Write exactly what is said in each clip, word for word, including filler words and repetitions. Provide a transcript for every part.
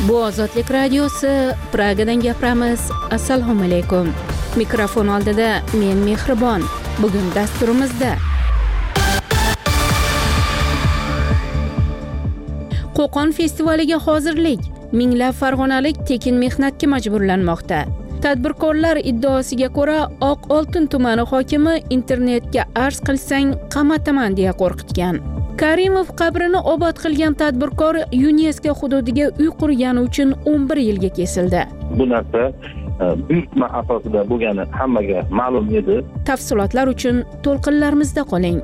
Bu Ozodlik radiosi, Pragadan gapiramiz. Assalomu alaykum. Mikrofon oldida men Mehribon. Bugun dasturimizda Qo'qon festivaliga hozirlik. Minglab farg'onalik tekin mehnatga majburlanmoqda. Tadbirkorlar iddaosiga ko'ra, Oq Oltin tumani hokimi internetga arz qilsang qamataman deya qo'rqitgan. Karimov qabrini obod qilgan tadbirkor UNESCO hududiga uy qurgani uchun o'n bir yilga kesildi. Bu narsa buyurtma asosida bo'lgani hammaga ma'lum edi. Tafsilotlar uchun to'lqinlarimizda qoling.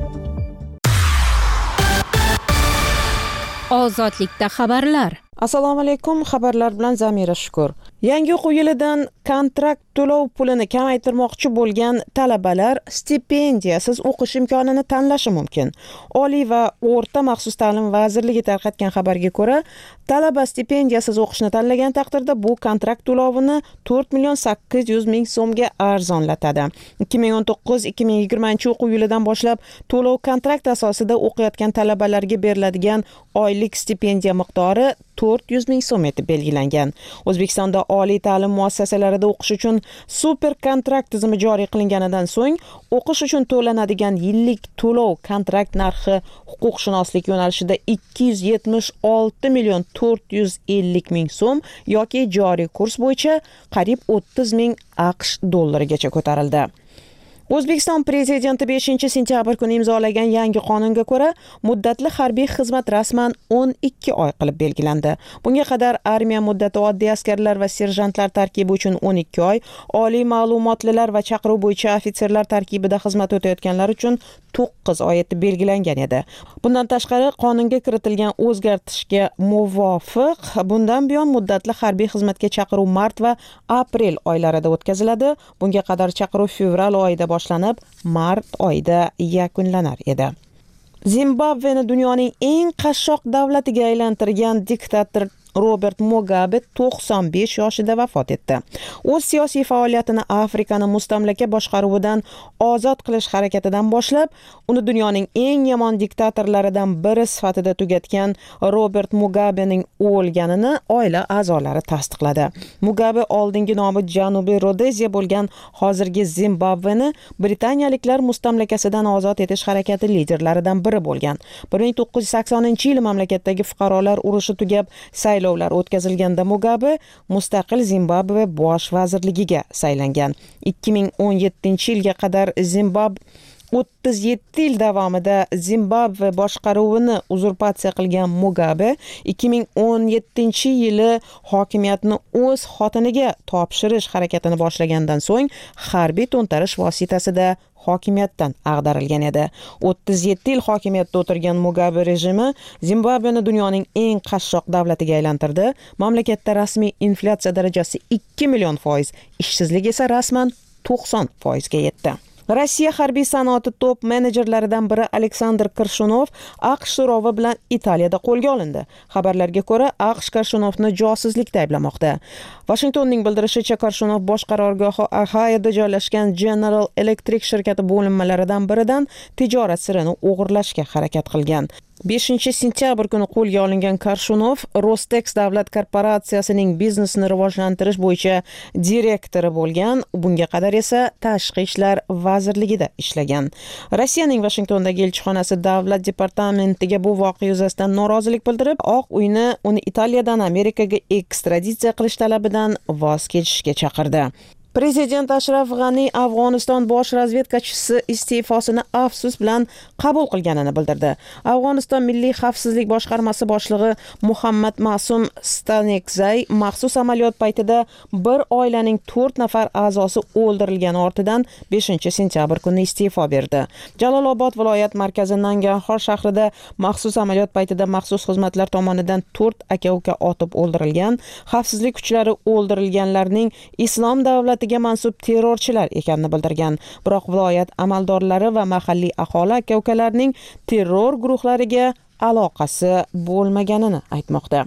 Ozodlikda xabarlar. Assalomu alaykum, xabarlar bilan Zamira Shukur. Yangi o'quv yilidan kontrakt to'lov pulini kamaytirmoqchi bo'lgan talabalar stipendiyasiz o'qish imkonini tanlashi mumkin. Oliy va o'rta maxsus ta'lim vazirligi tarqatgan xabarga ko'ra, talaba stipendiyasiz o'qishni tanlagan taqdirda bu kontrakt to'lovini to'rt million sakkiz yuz ming so'mga arzonlatadi. ikki ming o'n to'qqiz ikki ming yigirmanchi o'quv yilidan boshlab to'lov kontrakt asosida o'qiyotgan talabalarga beriladigan oylik stipendiya miqdori to'rt yuz ming so'm etib belgilangan. O'zbekistonda oliy ta'lim muassasalarida o'qish uchun super kontrakt tizimi joriy qilinganidan so'ng o'qish uchun to'lanadigan yillik to'lov kontrakt narxi huquqshunoslik yo'nalishida ikki yuz yetmish olti million to'rt yuz ellik ming so'm yoki joriy kurs bo'yicha qariyb o'ttiz ming AQSh dollarigacha ko'tarildi. O'zbekiston prezidenti beshinchi sentyabr kuni imzolagan yangi qonunga ko'ra, muddatli harbiy xizmat rasman o'n ikki oy qilib belgilandi. Bunga qadar armiya muddati oddiy askarlar va serjantlar tarkibi uchun o'n ikki oy, oliy ma'lumotlilar va chaqiruv bo'yicha ofitserlar tarkibida xizmat o'tayotganlar uchun to'qqiz oy etib belgilangan edi. Bundan tashqari, qonunga kiritilgan o'zgartishga muvofiq, bundan buyon muddatli harbiy xizmatga chaqiruv mart va aprel oylarida o'tkaziladi. Bunga qadar chaqiruv fevral oyida boshlanib, mart oyida yakunlanar edi. Zimbabveni dunyoning eng qashshoq davlatiga aylantirgan diktator Robert Mugabe to'qson besh yoshida vafot etdi. O'z siyosiy faoliyatini Afrikani mustamlaka boshqaruvidan ozod qilish harakatidan boshlab, uni dunyoning eng yomon diktatorlaridan biri sifatida tugatgan Robert Mugabening o'lganini oila a'zolari tasdiqladi. Mugabe oldingi nomi Janubiy Rodeziya bo'lgan hozirgi Zimbabveni Britaniyaliklar mustamlakasidan ozod etish harakati liderlaridan biri bo'lgan. bir ming to'qqiz yuz saksoninchi yili mamlakatdagi fuqarolar urushi tugab, saylovlar o'tkazilganda Mugabe mustaqil Zimbabve bosh vazirligiga saylangan. ikki ming o'n yettinchi yilga qadar Zimbabve o'ttiz yetti yil davomida Zimbabve boshqaruvini uzurpatsiya qilgan Mugabe ikki ming o'n yettinchi yili hokimiyatni o'z xotiniga topshirish harakatini boshlagandan so'ng harbiy to'ntarish vositasida hokimiyatdan ag'darilgan edi. o'ttiz yetti yil hokimiyatda o'tirgan Mugabe rejimi Zimbabveni dunyoning eng qashshoq davlatiga aylantirdi. Mamlakatda rasmiy inflyatsiya darajasi ikki million foiz, ishsizlik esa rasman to'qson foizga yetdi. Rossiya harbiy sanoati top menejerlaridan biri Aleksandr Korshunov AQSh so'rovi bilan Italiyada qo'lga olindi. Xabarlarga ko'ra, AQSh Korshunovni josuslikda ayblamoqda. Washingtonning bildirishicha, Korshunov bosh qarorgohi Ohioda joylashgan General Electric shirkati bo'linmalaridan biridan tijorat sirini o'g'irlashga harakat qilgan. beshinchi sentyabr kuni qo'lga olingan Korshunov Rostex davlat korporatsiyasining biznesni rivojlantirish bo'yicha direktori bo'lgan, bunga qadar esa tashqi ishlar vazirligida ishlagan. Rossiyaning Washingtondagi elchixonasi davlat departamentiga bu voqea yuzasidan norozilik bildirib, Oq uyni uni Italiyadan Amerikaga ekstraditsiya qilish talabidan voz kechishga chaqirdi. Prezident Ashraf G'ani Afg'oniston bosh razvedkachisi iste'fosini afsus bilan qabul qilganini bildirdi. Afg'oniston Milliy xavfsizlik boshqarmasi boshlig'i Muhammad Ma'sum Stanekzay maxsus amaliyot paytida bir oilaning to'rt nafar a'zosi o'ldirilgani ortidan beshinchi sentyabr kuni iste'fo berdi. Jalolobod viloyat markazi Nangarxor shahrida maxsus amaliyot paytida maxsus xizmatlar tomonidan to'rt aka-uka otib o'ldirilgan. Xavfsizlik kuchlari o'ldirilganlarning Islom davlati mansub terrorchilar ekanini bildirgan. Biroq viloyat amaldorlari va mahalliy aholi aka-ukalarning terror guruhlariga aloqasi bo'lmaganini aytmoqda.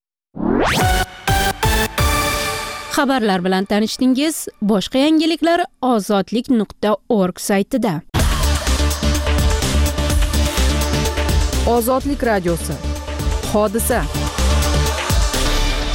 Xabarlar bilan tanishdingiz. Boshqa yangiliklar ozodlik nuqta org saytida. Ozodlik radiosi. Hodisa.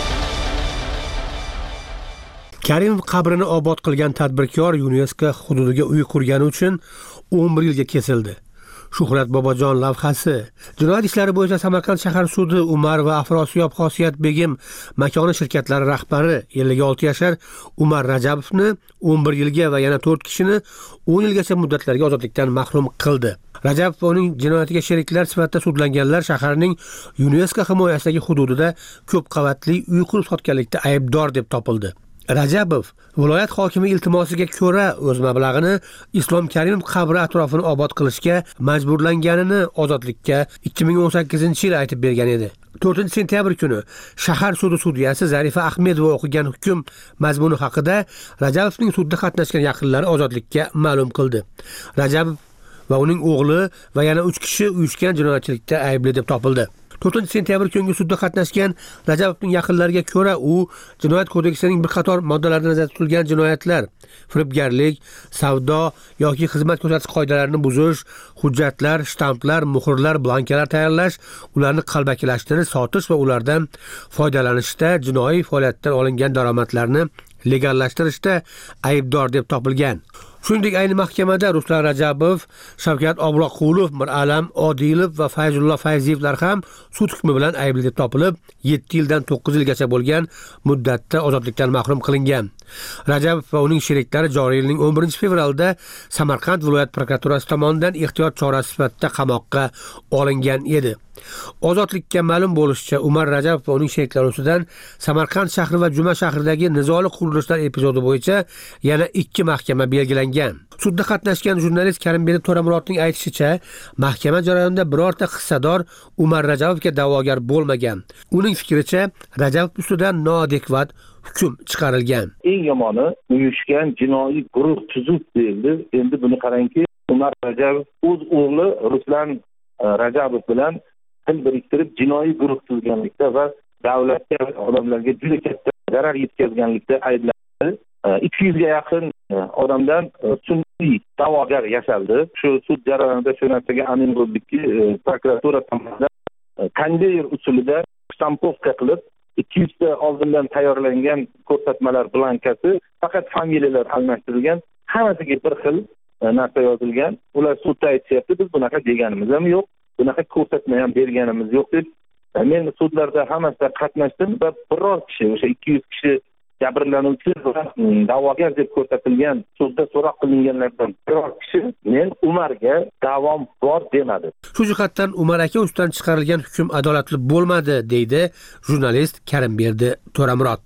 Karimov qabrini obod qilgan tadbirkor UNESCO hududiga uy qurgani uchun o'n bir yilga kesildi. Shuhrat Bobojon lavhasi. Jinoyat ishlari bo'yicha Samarqand shahar sudi Umar va Afrosiyob Xosiyat Begim makoni shirkatlari rahbari ellik olti yashar Umar Rajabovni o'n bir yilga va yana to'rt kishini o'n yilgacha muddatlarga ozodlikdan mahrum qildi. Rajabov va uning jinoyatiga sheriklar sifatida sudlanganlar shaharning UNESCO himoyasidagi hududida ko'p qavatli uy qurib sotganlikda aybdor deb topildi. Rajabov viloyat hokimi iltimosiga ko'ra o'z mablag'ini Islom Karimov qabri atrofini obod qilishga majburlanganini ozodlikka ikki ming o'n sakkizinchi yil aytib bergan edi. to'rtinchi sentyabr kuni shahar sudi sudyasi Zarifa Ahmedova o'qigan hukm mazmuni haqida Rajabovning sudda qatnashgan yaqinlari ozodlikka ma'lum qildi. Rajabov va uning o'g'li va yana uch kishi uyushgan jinoyatchilikda aybli deb topildi. to'rtinchi sentyabr kungi sudda qatnashgan Rajabovning yaqinlariga ko'ra u jinoyat kodeksining bir qator moddalarida nazarda tutilgan jinoyatlar, firibgarlik, savdo yoki xizmat ko'rsatish qoidalarini buzish, hujjatlar, shtamplar, muhrlar, blankalar tayyorlash, ularni qalbakilashtirish, sotish va ulardan foydalanishda jinoiy faoliyatdan olingan daromadlarni legallashtirishda aybdor deb topilgan. Shuningdek, ayni mahkamada Ruslan Rajabov, Shavkat Obloqulov, Miralam Odilov va Fayzullo Fayziyevlar ham sud hukmi bilan aybli deb topilib, yetti yildan to'qqiz yilgacha bo'lgan muddatda ozodlikdan mahrum qilingan. Rajabov va uning sheriklari joriy yilning o'n birinchi fevralda Samarqand viloyat prokuraturasi tomonidan ehtiyot chorasi sifatida qamoqqa olingan edi. Ozodlikka ma'lum bo'lishicha, Umar Rajabov va uning sheriklari ustidan Samarqand shahri va Juma shahridagi nizoli qurilishlar epizodi bo'yicha yana ikki mahkama belgilangan. Sudda qatnashgan jurnalist Karimberdi To'ramurodning aytishicha, mahkama jarayonida birorta hissador Umar Rajabovga da'vogar bo'lmagan. Uning fikricha, Rajabov ustidan noadekvat hukm chiqarilgan. Eng yomoni uyushgan jinoiy guruh tuzib deyildi. Endi buni qarangki, Umar Rajabov o'z o'g'li Ruslan Rajabov bilan til biriktirib jinoiy guruh tuzganlikda va davlatga, odamlarga juda katta zarar yetkazganlikda ayblandi. ikki yuzga yaqin odamdan sun'iy da'vogar yasaldi. Shu sud jarayonida shu narsaga amin bo'ldikki, prokuratura tomonidan konveyer usulida stampovka qilib ikki yuz ta oldindan tayyorlangan ko'rsatmalar blankasi faqat familiyalar almashtirilgan, hammasiga bir xil narsa yozilgan. Ular sudda aytishyapti, biz bunaqa deganimiz ham yo'q, bunaqa ko'rsatma ham berganimiz yo'q deb. Men sudlarda hammasida qatnashdim va biror kishi, o'sha ikki yuz kishi jabrlanuvchi va da'vogar deb ko'rsatilgan, sudda so'roq qilinganlardan biror kishi men Umarga da'vom bor demadi. Shu jihatdan Umar aka ustidan chiqarilgan hukm adolatli bo'lmadi, deydi jurnalist Karimberdi To'ramurod.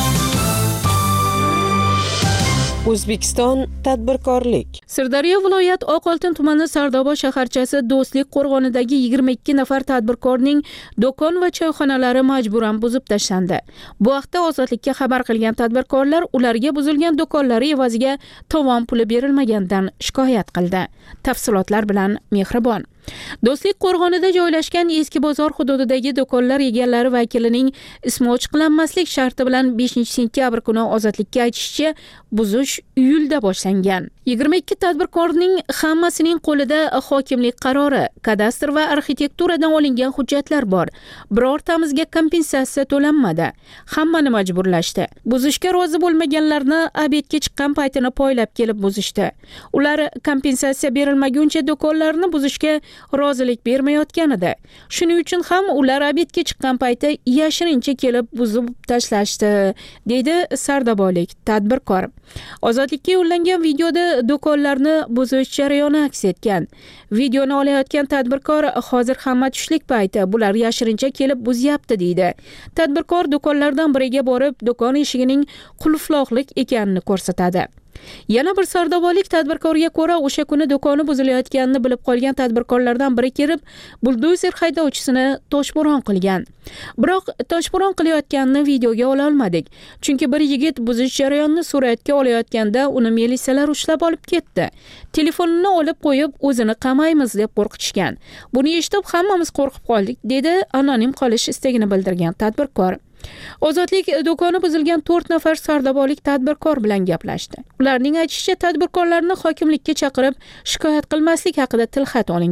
O'zbekiston tadbirkorlik. Sirdaryo viloyat Oqoltin tumani Sardoba shaharchasi Do'stlik qo'rg'onidagi yigirma ikki nafar tadbirkorning do'kon va choyxonalari majburan buzib tashlandi. Bu haqda Ozodlikka xabar qilgan tadbirkorlar ularga buzilgan do'konlari evaziga tovon puli berilmaganidan shikoyat qildi. Tafsilotlar bilan Mehribon. Do'stlik qo'rg'onida joylashgan eski bozor hududidagi do'konlar egalari vakilining ismi ochiqlanmaslik sharti bilan beshinchi sentyabr kuni Ozodlikka aytishicha, buzish iyulda boshlangan. yigirma ikki tadbirkorning hammasining qo'lida hokimlik qarori, kadastr va arxitekturadan olingan hujjatlar bor. Birortamizga kompensatsiya to'lanmadi. Hammani majburlashdi. Buzishga rozi bo'lmaganlarni obedga chiqqan paytini poylab kelib buzishdi. Ular kompensatsiya berilmaguncha do'konlarni buzishga rozilik bermayotgan edi. Shuning uchun ham ular obedga chiqqan payti yashirincha kelib buzib tashlashdi, deydi sardobolik tadbirkor. Ozodlikka yo'llangan videoda do'konlarni buzish jarayoni aks etgan. Videoni olayotgan tadbirkor hozir hamma tushlik payti bular yashirincha kelib buzyapti, deydi. Tadbirkor do'konlardan biriga borib, do'kon eshigining qulfloqlik ekanini ko'rsatadi. Yana bir sardobolik tadbirkorga ko'ra, o'sha kuni do'koni buzilayotganini bilib qolgan tadbirkorlardan biri kelib, buldozer haydovchisini toshbo'ron qilgan. Biroq toshbo'ron qilayotganini videoga ola olmadik, chunki bir yigit buzish jarayonini suratga olayotganda uni militsiyalar ushlab olib ketdi. Telefonini olib qo'yib, o'zini qamaymiz deb qo'rqitishgan. Buni eshitib hammamiz qo'rqib qoldik, dedi anonim qolish istagini bildirgan tadbirkor. Ozodlik do'koni buzilgan to'rt nafar sardobolik tadbirkor bilan gaplashdi. Ularning aytishicha, tadbirkorlarni hokimlikka chaqirib shikoyat qilmaslik haqida tilxat olingan.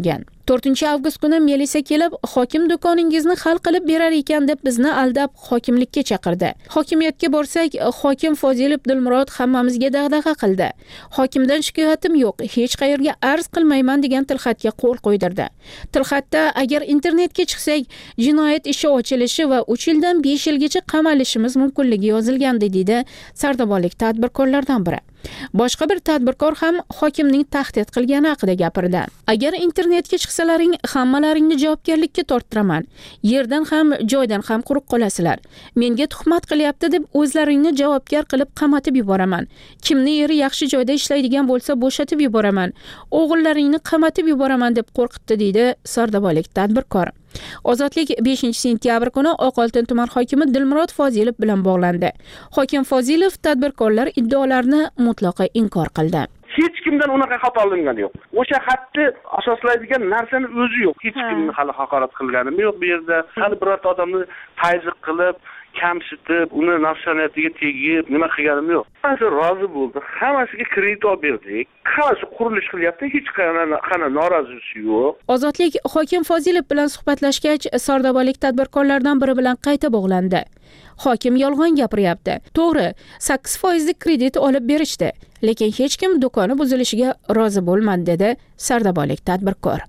to'rtinchi avgust kuni milisa kelib, hokim do'koningizni hal qilib berar ekan deb bizni aldab hokimlikka chaqirdi. Hokimiyatga borsak, hokim Fozilov Dilmurod hammamizga dag'dag'a qildi. Hokimdan shikoyatim yo'q, hech qayerga arz qilmayman degan tilxatga qo'l qo'ydirdi. Tilxatda agar internetga chiqsak, jinoyat ishi ochilishi va uch yildan besh yilgacha qamalishimiz mumkinligi yozilgandi, dedi sardobonlik tadbirkorlardan biri. Boshqa bir tadbirkor ham hokimning tahdid qilgani haqida gapirdi. Agar internetga chiqsalaring, hammalaringni javobgarlikka torttiraman. Yerdan ham, joydan ham quruq qolasizlar. Menga tuhmat qilyapti deb o'zlaringni javobgar qilib qamatib yuboraman. Kimni eri yaxshi joyda ishlaydigan bo'lsa bo'shatib yuboraman. O'g'illaringni qamatib yuboraman deb qo'rqitdi, deydi sardobonlik tadbirkor. Ozodlik beshinchi sentyabr kuni Oqoltin tuman hokimi Dilmurod Fozilov bilan bog'landi. Hokim Fozilov tadbirkorlar iddaolarini mutlaqo inkor qildi. Hech kimdan unaqa xat olingani yo'q. O'sha xatni asoslaydigan narsani o'zi yo'q. Hech kimni hali haqorat qilganim yo'q bu yerda. Hali birorta odamni tayziq qilib, kamsitib, uni nafsoniyatiga tegib, nima qilganim yo'q. Hammasi rozi bo'ldi. Hammasiga kredit olib berdik. Hammasi qurilish qilyapti, hech qanday norozisi yo'q. Ozodlik hokim Fozilov bilan suhbatlashgach, sardobonlik tadbirkorlardan biri bilan qayta bog'landi. Hokim yolg'on gapiryapti. To'g'ri, sakkiz foizlik kredit olib berishdi, lekin hech kim do'koni buzilishiga rozi bo'lmadi, dedi sardobonlik tadbirkor.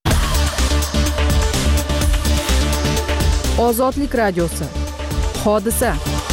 Ozodlik radiosi. Hodisa.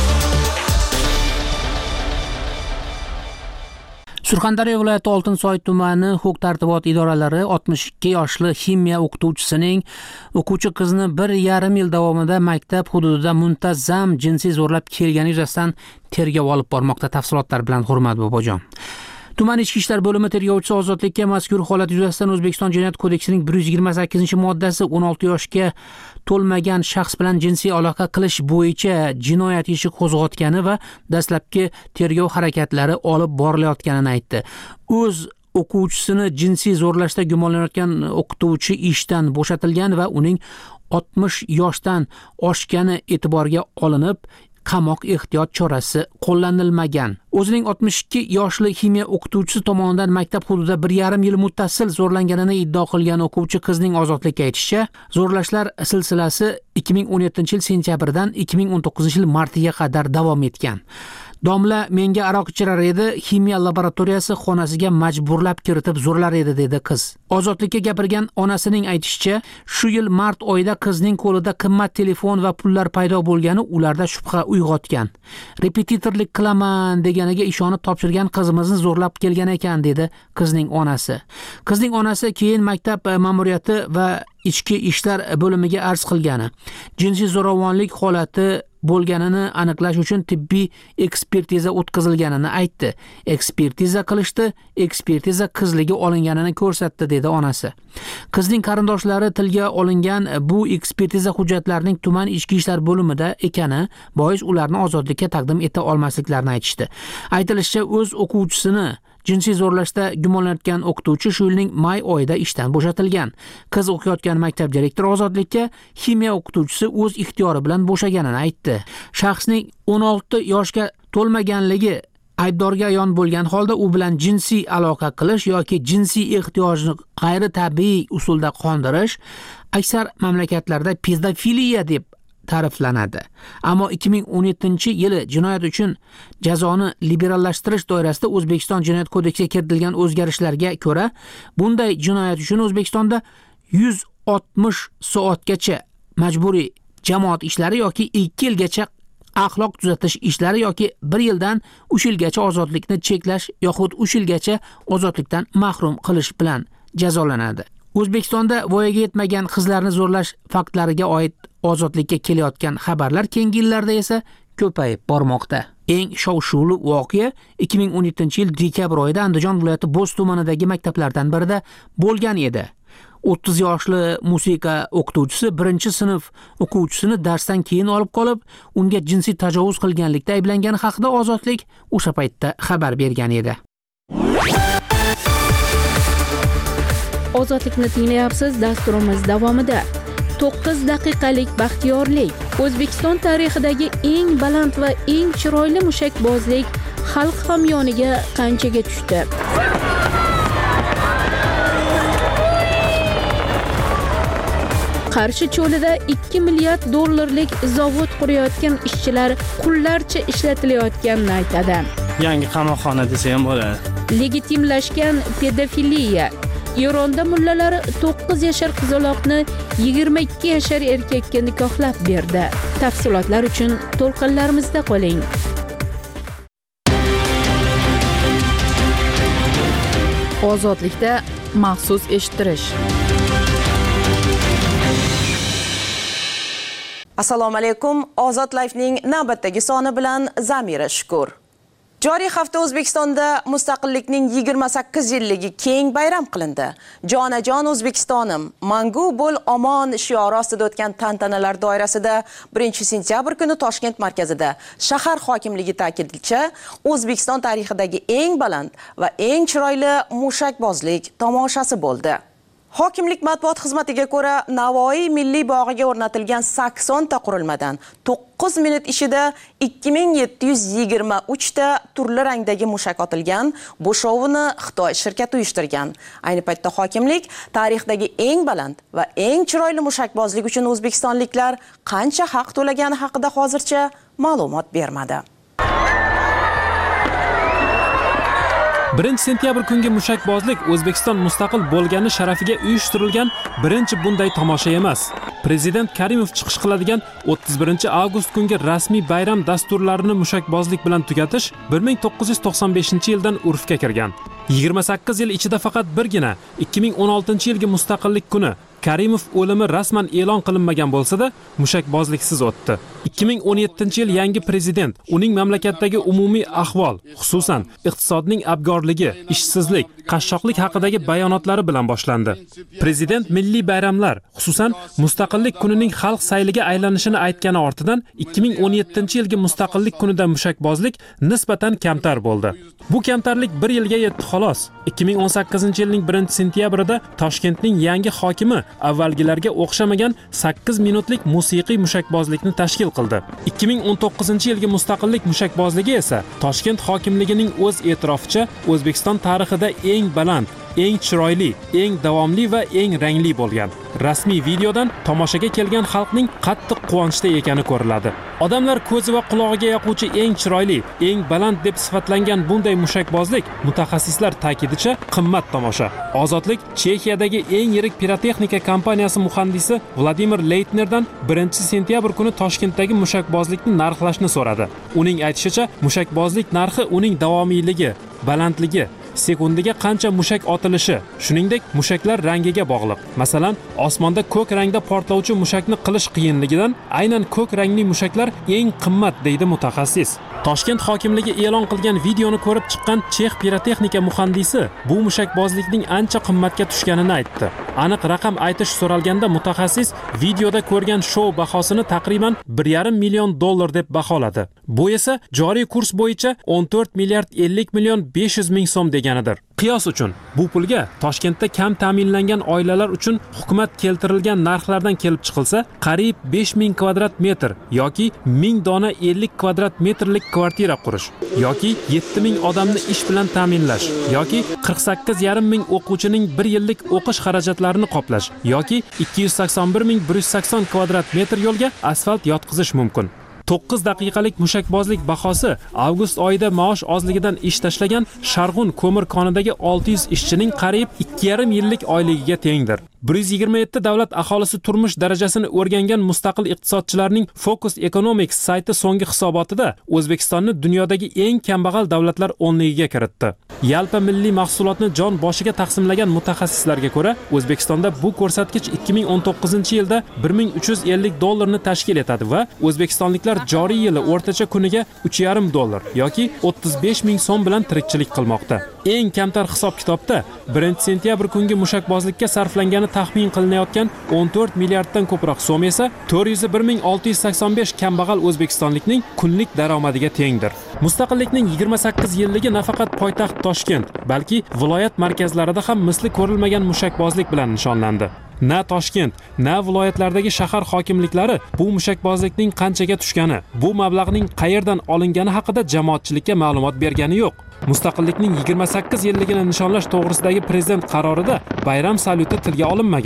Surxondaryo viloyati Oltinsoy tumani huquq-tartibot idoralari oltmish ikki yoshli ximiya o'qituvchisining o'quvchi qizni bir yarim yil davomida maktab hududida muntazam jinsiy zo'rlab kelgani yuzasidan tergov olib bormoqda. Tafsilotlar bilan Hurmat Bobojon. Tuman ichki ishlar bo'limi tergovchisi Ozodlikka mazkur holat yuzasidan O'zbekiston Jinoyat kodeksining bir yuz yigirma sakkizinchi moddasi o'n olti yoshga to'lmagan shaxs bilan jinsiy aloqa qilish bo'yicha jinoyat ishi qo'zg'atgani va dastlabki tergov harakatlari olib borilayotganini aytdi. O'z o'quvchisini jinsiy zo'rlashda gumonlanayotgan o'qituvchi ishdan bo'shatilgan va uning oltmish yoshdan oshgani e'tiborga olinib, qamoq ehtiyot chorasi qo'llanilmagan. O'zining oltmish ikki yoshli ximiya o'qituvchisi tomonidan maktab hududida bir yarim yil muttasil zo'rlanganini iddao qilgan o'quvchi qizning Ozodlikka aytishicha, zo'rlashlar silsilasi ikki ming o'n yettinchi yil sentyabrdan ikki ming o'n to'qqizinchi yil martiga qadar davom etgan. Domla menga aroq ichirar edi, ximiya laboratoriyasi xonasiga majburlab kiritib zo'rlar edi, dedi qiz. Ozodlikka gapirgan onasining aytishicha, shu yil mart oyida qizning qo'lida qimmat telefon va pullar paydo bo'lgani ularda shubha uyg'otgan. Repetitorlik qilaman deganiga ishonib topshirgan qizimizni zo'rlab kelgan ekan, dedi qizning onasi. Qizning onasi keyin maktab ma'muriyati va ichki ishlar bo'limiga arz qilgani, jinsiy zo'ravonlik holati bo'lganini aniqlash uchun tibbiy ekspertiza o'tkazilganini aytdi. Ekspertiza qilishdi, ekspertiza qizligi olinganini ko'rsatdi, dedi onasi. Qizning qarindoshlari tilga olingan bu ekspertiza hujjatlarining tuman ichki ishlar bo'limida ekani bois ularni ozodlikka taqdim eta olmasliklarini aytishdi. Aytilishicha, o'z o'quvchisini jinsiy zo'rlashda gumonlanayotgan o'qituvchi shu yilning may oyida ishdan bo'shatilgan. Qiz o'qiyotgan maktab direktori Ozodlikka ximiya o'qituvchisi o'z ixtiyori bilan bo'shaganini aytdi. Shaxsning o'n olti yoshga to'lmaganligi aybdorga ayon bo'lgan holda u bilan jinsiy aloqa qilish yoki jinsiy ehtiyojni g'ayri tabiiy usulda qondirish aksar mamlakatlarda pedofiliya deb ta'riflanadi. Ammo ikki ming o'n yettinchi yili jinoyat uchun jazoni liberallashtirish doirasida O'zbekiston Jinoyat kodeksiga kiritilgan o'zgarishlarga ko'ra, bunday jinoyat uchun O'zbekistonda yuz oltmish soatgacha majburiy jamoat ishlari yoki ikki yilgacha axloq tuzatish ishlari yoki bir yildan uch yilgacha ozodlikni cheklash yoxud uch yilgacha ozodlikdan mahrum qilish bilan jazolanadi. O'zbekistonda voyaga yetmagan qizlarni zo'rlash faktlariga oid ozodlikka kelayotgan xabarlar keyingi yillarda esa ko'payib bormoqda. Eng shov-shuvli voqea ikki ming o'n yettinchi yil dekabr oyida Andijon viloyati Bo'z tumanidagi maktablardan birida bo'lgan edi. o'ttiz yoshli musiqa o'qituvchisi birinchi sinf o'quvchisini darsdan keyin olib qolib, unga jinsiy tajovuz qilganlikda ayblangani haqida Ozodlik o'sha paytda xabar bergan edi. Ozodlikni tinglayapsiz. Dasturimiz davomida to'qqiz daqiqalik baxtiyorlik, O'zbekiston tarixidagi eng baland va eng chiroyli mushakbozlik xalq hamyoniga qanchaga tushdi? Qarshi cho'lida ikki milliard dollarlik zavod qurayotgan ishchilar qullarcha ishlatilayotganini aytadi. Yangi qamoqxona desa ham bo'ladi. Legitimlashgan pedofiliya. Eronda mullalar to'qqiz yashar qizaloqni yigirma ikki yashar erkakka nikohlab berdi. Tafsilotlar uchun to'lqinlarimizda qoling. Ozodlikda maxsus eshittirish. Assalomu alaykum. Ozod Life'ning navbatdagi soni bilan Zamira Shukur. Joriy hafta O'zbekistonda mustaqillikning yigirma sakkiz yilligi keng bayram qilindi. Jonajon O'zbekistonim, mangu bo'l omon shiori ostida o'tgan tantanalar doirasida birinchi sentyabr kuni Toshkent markazida shahar hokimligi ta'kidlashicha, O'zbekiston tarixidagi eng baland va eng chiroyli mushakbozlik tomoshasi bo'ldi. Hokimlik matbuot xizmatiga ko'ra, Navoiy milliy bog'iga o'rnatilgan sakson ta qurilmadan to'qqiz minut ishida ikki ming yetti yuz yigirma uch ta turli rangdagi mushak otilgan. Bu shouni Xitoy shirkati uyushtirgan. Ayni paytda hokimlik tarixdagi eng baland va eng chiroyli mushakbozlik uchun o'zbekistonliklar qancha haq to'lagani haqida hozircha ma'lumot bermadi. birinchi sentyabr kungi mushakbozlik O'zbekiston mustaqil bo'lgani sharafiga uyushtirilgan birinchi bunday tomosha emas. Prezident Karimov chiqish qiladigan o'ttiz birinchi avgust kungi rasmiy bayram dasturlarini mushakbozlik bilan tugatish bir ming to'qqiz yuz to'qson beshinchi yildan urfga kirgan. yigirma sakkiz yil ichida faqat birgina ikki ming o'n oltinchi yilgi mustaqillik kuni Karimov o'limi rasman e'lon qilinmagan bo'lsa-da, mushakbozliksiz o'tdi. ikki ming o'n yettinchi yil yangi prezident uning mamlakatdagi umumiy ahvol, xususan iqtisodning abgorligi, ishsizlik, qashshoqlik haqidagi bayonotlari bilan boshlandi. Prezident milliy bayramlar, xususan mustaqillik kunining xalq sayliga aylanishini aytgani ortidan ikki ming o'n yettinchi yilgi mustaqillik kunida mushakbozlik nisbatan kamtar bo'ldi. Bu kamtarlik bir yilga yetdi xolos. ikki ming o'n sakkizinchi yilning birinchi sentyabrida Toshkentning yangi hokimi avvalgilarga o'xshamagan sakkiz minutlik musiqiy mushakbozlikni tashkil qildi. ikki ming o'n to'qqizinchi yilgi mustaqillik mushakbozligi esa Toshkent hokimligining o'z e'tiroficha O'zbekiston tarixida eng baland, eng chiroyli, eng davomli va eng rangli bo'lgan. Rasmiy videodan tomoshaga kelgan xalqning qattiq quvonchda ekani ko'riladi. Odamlar ko'zi va qulog'iga yoquvchi eng chiroyli, eng baland deb sifatlangan bunday mushakbozlik mutaxassislar ta'kidicha qimmat tomosha. Ozodlik Chexiyadagi eng yirik pirotexnika kompaniyasi muhandisi Vladimir Leitnerdan birinchi sentyabr kuni Toshkentdagi mushakbozlikni narxlashni so'radi. Uning aytishicha, mushakbozlik narxi uning davomiyligi, balandligi, sekundiga qancha mushak otilishi, shuningdek mushaklar rangiga bog'liq. Masalan, osmonda ko'k rangda portlovchi mushakni qilish qiyinligidan aynan ko'k rangli mushaklar eng qimmat deydi mutaxassis. Toshkent hokimligi e'lon qilgan videoni ko'rib chiqqan Chex pirotexnika muhandisi bu mushakbozlikning ancha qimmatga tushganini aytdi. Aniq raqam aytish so'ralganda mutaxassis videoda ko'rgan shou bahosini taqriban bir yarim million dollar deb baholadi. Bu esa joriy kurs bo'yicha o'n to'rt milliard ellik million besh yuz ming so'm deganidir. Qiyos uchun bu pulga Toshkentda kam ta'minlangan oilalar uchun hukumat keltirilgan narxlardan kelib chiqilsa, qariyb besh ming kvadrat metr yoki ming dona ellik kvadrat metrlik kvartira qurish yoki yetti ming odamni ish bilan ta'minlash yoki qirq sakkiz yarim ming o'quvchining bir yillik o'qish xarajatlarini qoplash yoki ikki yuz sakson bir ming bir yuz sakson kvadrat metr yo'lga asfalt yotqizish mumkin. to'qqiz daqiqalik mushakbozlik bahosi avgust oyida maosh ozligidan ish tashlagan Sharg'un ko'mir konidagi olti yuz ishchining qariyb ikki yarim yillik oyligiga tengdir. bir yuz yigirma yetti davlat aholisi turmush darajasini o'rgangan mustaqil iqtisodchilarning Focus Economics sayti so'nggi hisobotida O'zbekistonni dunyodagi eng kambag'al davlatlar o'nligiga kiritdi. Yalpa milliy mahsulotni jon boshiga taqsimlagan mutaxassislarga ko'ra, O'zbekistonda bu ko'rsatkich ikki ming o'n to'qqizinchi yilda bir ming uch yuz ellik dollarni tashkil etadi va o'zbekistonliklar joriy yili o'rtacha kuniga uch yarim dollar yoki o'ttiz besh ming so'm bilan tirikchilik qilmoqda. Eng kamtar hisob-kitobda birinchi sentyabr kungi mushakbozlikka sarflangani taxmin qilinayotgan o'n to'rt milliarddan ko'proq so'm esa to'rt yuz bir ming olti yuz sakson besh kambag'al o'zbekistonlikning kunlik daromadiga tengdir. Mustaqillikning yigirma sakkiz yilligi nafaqat poytaxt Toshkent, balki viloyat markazlarida ham misli ko'rilmagan mushakbozlik bilan nishonlandi. Na Toshkent, na viloyatlardagi shahar hokimliklari bu mushakbozlikning qanchaga tushgani, bu mablag'ning qayerdan olingani haqida jamoatchilikka ma'lumot bergani yo'q. Mustaqillikning yigirma sakkiz yilligini nishonlash to'g'risidagi prezident qarorida bayram salyuti tilga olinmagan.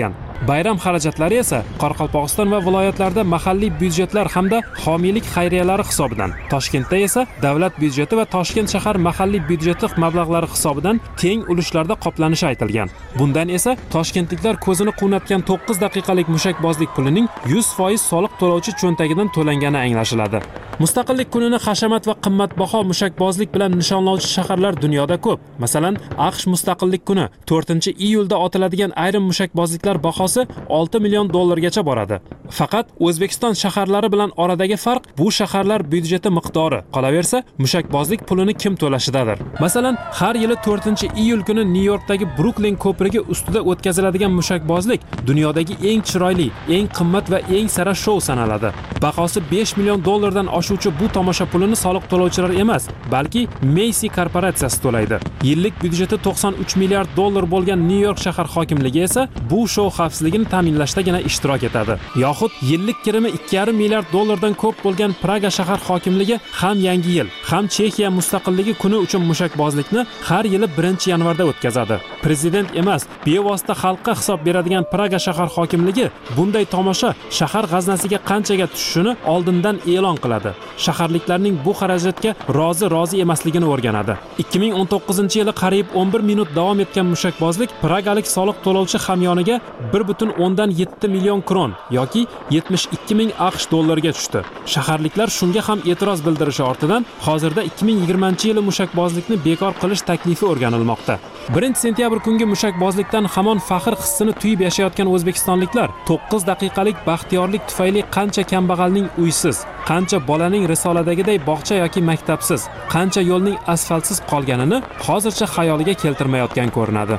Bayram xarajatlari esa Qoraqalpog'iston va viloyatlarda mahalliy byudjetlar hamda homiylik xayriyalari hisobidan, Toshkentda esa davlat byudjeti va Toshkent shahar mahalliy byudjeti mablag'lari hisobidan teng ulushlarda qoplanishi aytilgan. Bundan esa toshkentliklar ko'zini quvnatgan to'qqiz daqiqalik mushakbozlik pulining yuz foiz soliq to'lovchi cho'ntagidan to'langani anglashiladi. Mustaqillik kunini hashamat va qimmatbaho mushakbozlik bilan nishonlovchi shaharlar dunyoda ko'p. Masalan, AQSh Mustaqillik kuni to'rtinchi iyulda otiladigan ayrim mushakbozliklar bahosi olti million dollargacha boradi. Faqat O'zbekiston shaharlari bilan oradagi farq bu shaharlar byudjeti miqdori. Qolaversa, mushakbozlik pulini kim to'lashidadir. Masalan, har yili to'rtinchi iyul kuni Nyu-Yorkdagi Brooklyn ko'prigi ustida o'tkaziladigan mushakbozlik dunyodagi eng chiroyli, eng qimmat va eng sara shou sanaladi. Bahosi besh million dollardan oshuvchi bu tomosha pulini soliq to'lovchilar emas, balki Macy korporatsiyasi to'laydi. Yillik byudjeti to'qson uch milliard dollar bo'lgan Nyu-York shahar hokimligi esa bu shou xavfsizligini ta'minlashdagina ishtirok etadi. Yoxud yillik kirimi ikki yarim milliard dollardan ko'p bo'lgan Praga shahar hokimligi ham Yangi yil, ham Chexiya mustaqilligi kuni uchun mushakbozlikni har yili birinchi yanvarda o'tkazadi. Prezident emas, bevosita xalqqa hisob beradigan Praga shahar hokimligi bunday tomosha shahar g'aznasiga qanchaga tushishini oldindan e'lon qiladi. Shaharliklarning bu xarajatga rozi-rozi emasligini o'rganadi. ikki ming o'n to'qqizinchi yili qariyb o'n bir minut davom etgan mushakbozlik pragalik soliq to'lovchi hamyoniga bir butun o'ndan yetti million kron yoki yetmish ikki ming AQSh dollariga tushdi. Shaharliklar shunga ham e'tiroz bildirishi ortidan hozirda ikki ming yigirmanchi yili mushakbozlikni bekor qilish taklifi o'rganilmoqda. birinchi sentyabr kungi mushakbozlikdan hamon faxr hissini tuyib yashayotgan o'zbekistonliklar to'qqiz daqiqalik baxtiyorlik tufayli qancha kambag'alning uysiz, qancha bolaning risoladagiday bog'cha yoki maktabsiz, qancha yo'lning asfaltsiz qolganini hozircha xayoliga keltirmayotgan ko'rinadi.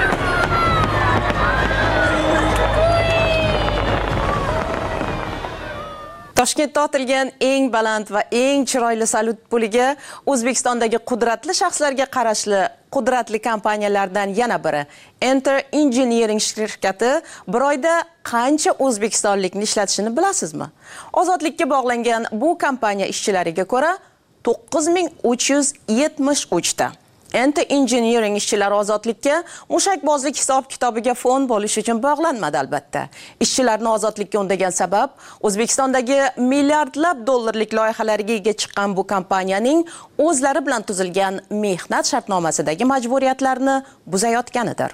Toshkentda otilgan eng baland va eng chiroyli salyut puliga O'zbekistondagi qudratli shaxslarga qarashli qudratli kompaniyalardan yana biri Enter Engineering shirkati bir oyda qancha o'zbekistonlikni ishlatishini bilasizmi? Ozodlikka bog'langan bu kompaniya ishchilariga ko'ra to'qqiz ming uch yuz yetmish uch ta. Enter Engineering ishchilari ozodlikka mushakbozlik hisob-kitobiga fon bo'lish uchun bog'lanmadi albatta. Ishchilarni ozodlikka undagan sabab O'zbekistondagi milliardlab dollarlik loyihalariga ega chiqqan bu kompaniyaning o'zlari bilan tuzilgan mehnat shartnomasidagi majburiyatlarni buzayotganidir.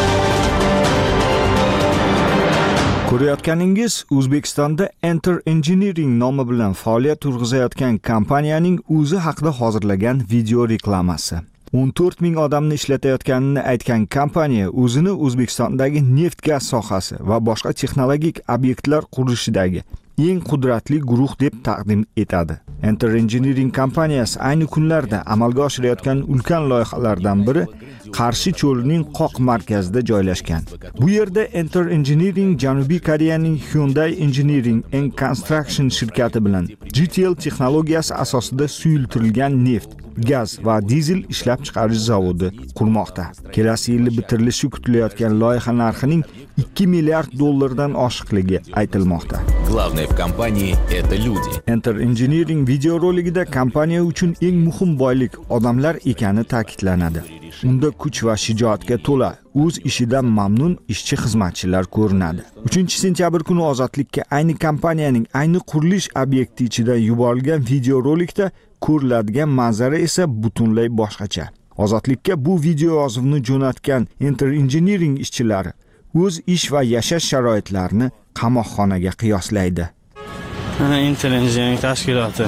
Ko'rayotganingiz O'zbekistonda Enter Engineering nomi bilan faoliyat yurg'izayotgan kompaniyaning o'zi haqida hozirlagan video reklamasi. o'n to'rt ming odamni ishlatayotganini aytgan kompaniya o'zini O'zbekistondagi neft-gaz sohasi va boshqa texnologik obyektlar qurishidagi eng qudratli guruh deb taqdim etadi. Enter Engineering kompaniyasi ayni kunlarda amalga oshirayotgan ulkan loyihalardan biri Qarshi cho'lining qoq markazida joylashgan. Bu yerda Enter Engineering Janubiy Koreyaning Hyundai Engineering and Construction shirkati bilan G T L texnologiyasi asosida suyultirilgan neft, gaz va dizel ishlab chiqarish zavodi qurmoqda. Kelasi yili bitirilishi kutilayotgan loyiha narxining ikki milliard dollardan oshiqligi aytilmoqda. Главное в компании это люди. Enter Engineering videorolikida kompaniya uchun eng muhim boylik odamlar ekani ta'kidlanadi. Unda kuch va shijoatga to'la, o'z ishidan mamnun ishchi xizmatchilar ko'rinadi. uchinchi sentyabr kuni ozodlikka ayni kompaniyaning ayni qurilish obyekti ichidan yuborilgan videorolikda ko'riladigan manzara esa butunlay boshqacha. Ozodlikka bu video yozuvni jo'natgan Enter Engineering ishchilari o'z ish va yashash sharoitlarini qamoqxonaga qiyoslaydi. Ana Enter Engineering tashkiloti.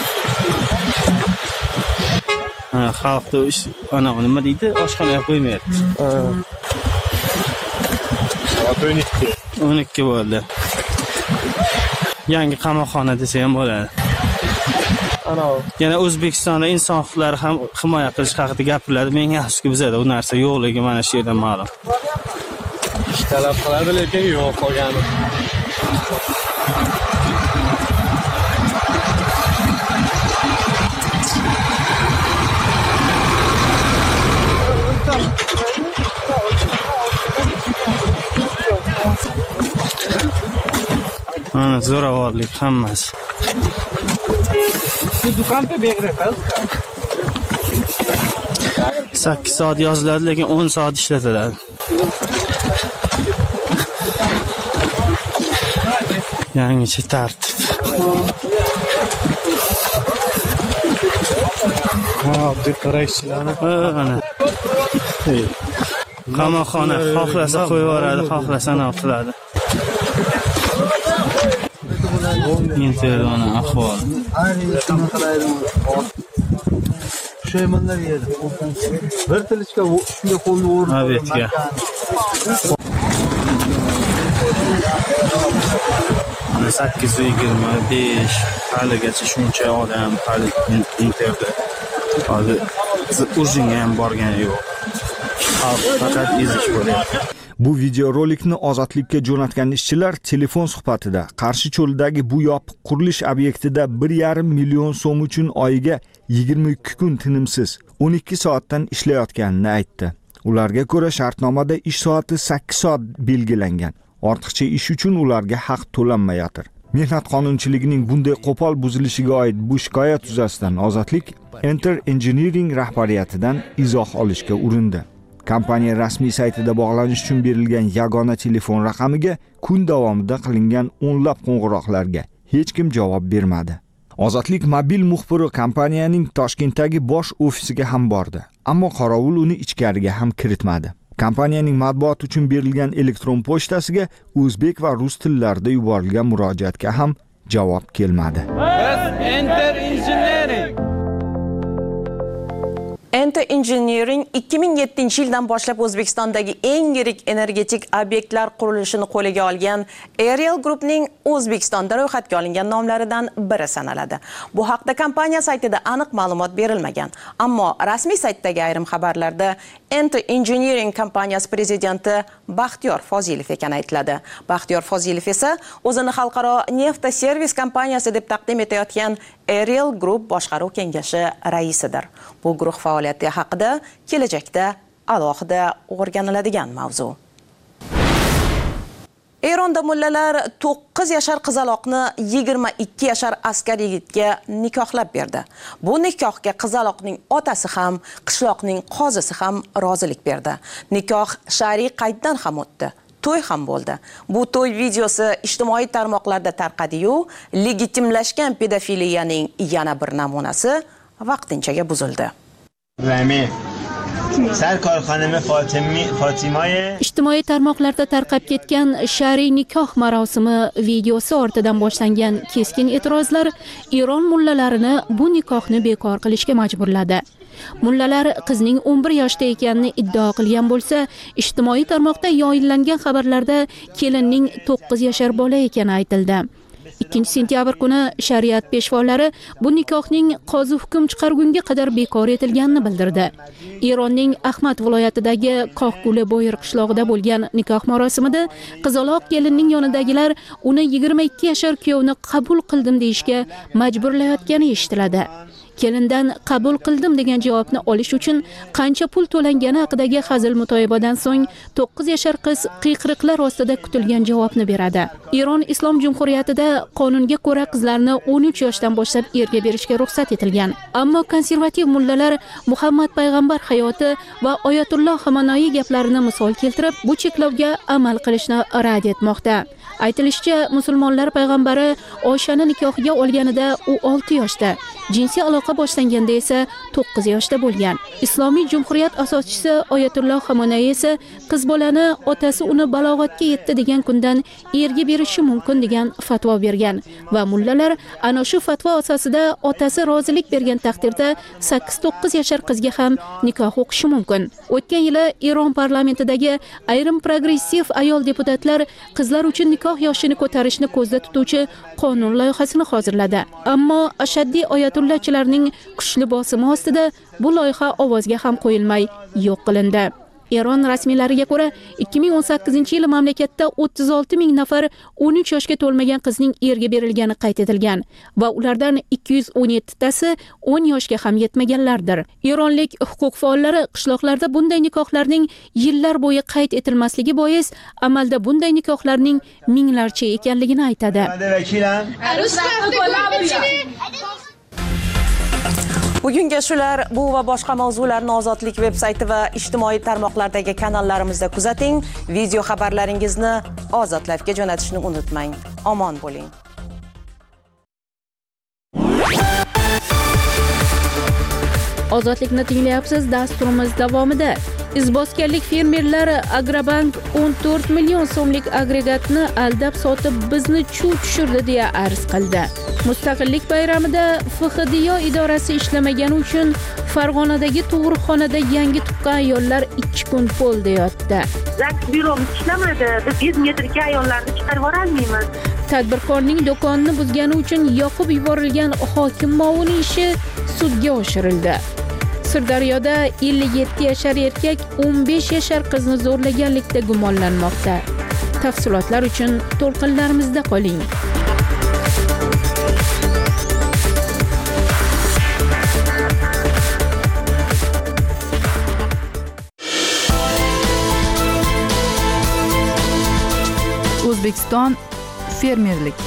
Ana xalqda ish, ana nima deydi? Oshxonaga qo'ymayapti. Soat o'n ikki. o'n ikki bo'ldi. Yangi qamoqxona desa ham bo'ladi. Ana yana O'zbekistonda inson huquqlari ham himoya qilish haqida gapiriladi. Menga afsuski bizada u narsa yo'qligi mana shu yerdan ma'lum. Talab qiladi lekin yo'q qolgani. Mana zo'ravonlik hammasi. sakkiz soat yoziladi, lekin o'n soat ishlatiladi. Yangicha tartib. Ha, dekoratsiyalarni mana. Qamoqxona xohlasa qo'yib yuboradi, xohlasa naftiladi. Internet ahvol. Şeymanlar yedi. Bir tilishga shunga qo'lni o'rib. Abetga. sakkiz yuz yigirma besh haligacha shuncha odam hali interda. Hali o'zinga ham borgani yo'q. Faqat ezish bo'lyapti. Bu videorolikni Ozodlikka jo'natgan ishchilar telefon suhbatida Qarshi cho'lidagi bu yopiq qurilish obyektida bir yarim million so'm uchun oyiga yigirma ikki kun tinimsiz o'n ikki soatdan ishlayotganini aytdi. Ularga ko'ra shartnomada ish soati sakkiz soat belgilangan. Ortiqcha ish uchun ularga haq to'lanmayotir. Mehnat qonunchiligining bunday qo'pol buzilishiga oid bu shikoyat yuzasidan Ozodlik Enter Engineering rahbariyatidan izoh olishga urindi. Kompaniya rasmiy saytida bog'lanish uchun berilgan yagona telefon raqamiga kun davomida qilingan o'nlab qo'ng'iroqlarga hech kim javob bermadi. Ozodlik mobil muxbiri kompaniyaning Toshkentdagi bosh ofisiga ham bordi, ammo qorovul uni ichkariga ham kiritmadi. Kompaniyaning matbuot uchun berilgan elektron pochtasiga o'zbek va rus tillarida yuborilgan murojaatga ham javob kelmadi. Enter Engineering Enter Engineering ikki ming yettinchi yildan boshlab O'zbekistondagi eng yirik energetik obyektlar qurilishini qo'liga olgan Aerial Groupning O'zbekistonda ro'yxatga olingan nomlaridan biri sanaladi. Bu haqda kompaniya saytida aniq ma'lumot berilmagan, ammo rasmiy saytdagi ayrim xabarlarda Enter Engineering kompaniyasi prezidenti Baxtiyor Fozilov ekani aytiladi. Baxtiyor Fozilov esa o'zini xalqaro neft servis kompaniyasi deb taqdim etayotgan Aerial Group boshqaruv kengashi raisidir. Bu guruh faoliyati haqida kelajakda alohida o'rganiladigan mavzu. Eronda mullalar to'qqiz yashar qizaloqni yigirma ikki yashar askar yigitga nikohlab berdi. Bu nikohga qizaloqning otasi ham, qishloqning qozisi ham rozilik berdi. Nikoh shar'iy qayddan ham o'tdi. To'y ham bo'ldi. Bu to'y videosi ijtimoiy tarmoqlarda tarqadi-yu, legitimlashgan pedofiliyaning yana bir namunasi vaqtinchaga buzildi. Rami Sarkor xonim Fatimay ijtimoiy tarmoqlarda tarqab ketgan shar'iy nikoh marosimi videosi ortidan boshlangan keskin e'tirozlar Eron mullalarini bu nikohni bekor qilishga majburladi. Mullalar qizning o'n bir yoshda ekanini iddao qilgan bo'lsa, ijtimoiy tarmoqda yoyillangan xabarlarda kelinning to'qqiz yashar bola ekani aytildi. ikkinchi sentyabr kuni shariat peshvolari bu nikohning qozi hukm chiqargunga qadar bekor etilganini bildirdi. Eronning Ahmad viloyatidagi Qohguli Boyir qishlog'ida bo'lgan nikoh marosimida qizaloq kelinning yonidagilar uni yigirma ikki yashar kuyovni qabul qildim deyishga majburlayotgani eshitiladi. Kelindan qabul qildim degan javobni olish uchun qancha pul to'langani haqidagi hazil mutoyibadan so'ng to'qqiz yashar qiz qiyqiriqlar ostida kutilgan javobni beradi. Eron Islom Jumhuriyatida qonunga ko'ra qizlarni o'n uch yoshdan boshlab erga berishga ruxsat etilgan. Ammo konservativ mullalar Muhammad payg'ambar hayoti va Oyatulloh Xamenei gaplarini misol keltirib, bu cheklovga amal qilishni rad etmoqda. Aytilishicha, musulmonlar payg'ambari Oyshani nikohiga olganida u olti yoshda, jinsiy aloqa boshlanganda esa to'qqiz yoshda bo'lgan. Islomiy Jumhuriyat asoschisi Oyatulloh Xamenei esa qiz bolani otasi uni balog'atga yetdi degan kundan erga berishi mumkin degan fatvo bergan va mullalar ana shu fatvo asosida otasi rozilik bergan taqdirda sakkiz to'qqiz yashar qizga ham nikoh o'qishi mumkin. O'tgan yili Eron parlamentidagi ayrim progressiv ayol deputatlar qizlar uchun nikoh yoshini ko'tarishni ko'zda tutuvchi qonun loyihasini hozirladi. Ammo ashaddiy oyatullahchilarning kuchli bosimi ostida bu loyiha ovozga ham qo'yilmay yo'q qilindi. Eron rasmiylariga ko'ra ikki ming o'n sakkizinchi yil mamlakatda o'ttiz olti ming nafar o'n uch yoshga to'lmagan qizning erga berilgani qayd etilgan va ulardan ikki yuz o'n yetti tasi o'n yoshga ham yetmaganlardir. Eronlik huquq faollari qishloqlarda bunday nikohlarning yillar bo'yi qayd etilmasligi bois amalda bunday nikohlarning minglarcha ekanligini aytadi. Bugunga shular, bu va boshqa mavzularni Ozodlik veb-sayti va ijtimoiy tarmoqlardagi kanallarimizda kuzating. Video xabarlaringizni Ozod Live'ga jo'natishni unutmang. Omon bo'ling. Ozodlikni tinglayapsiz. Dasturimiz davomida izboskanlik fermerlari Agrobank o'n to'rt million so'mlik agregatni aldab sotib bizni chuv tushirdi deya arz qildi. Mustaqillik bayramida F X D Y O idorasi ishlamagani uchun Farg'onadagi tug'ruqxonada yangi tuqqan ayollar ikki kun polda yotdi. Zaks byuromiz ishlamadi. Biz yuz metrga ayollarni chiqarib olmaymiz. Tadbirkorning do'konini buzgani uchun yoqib yuborilgan hokim muovini ishi sudga oshirildi. Sirdaryoda ellik yetti yashar erkak o'n besh yashar qizni zo'rlaganlikda gumonlanmoqda. Tafsilotlar uchun to'lqinlarimizda qoling. O'zbekiston fermerlik.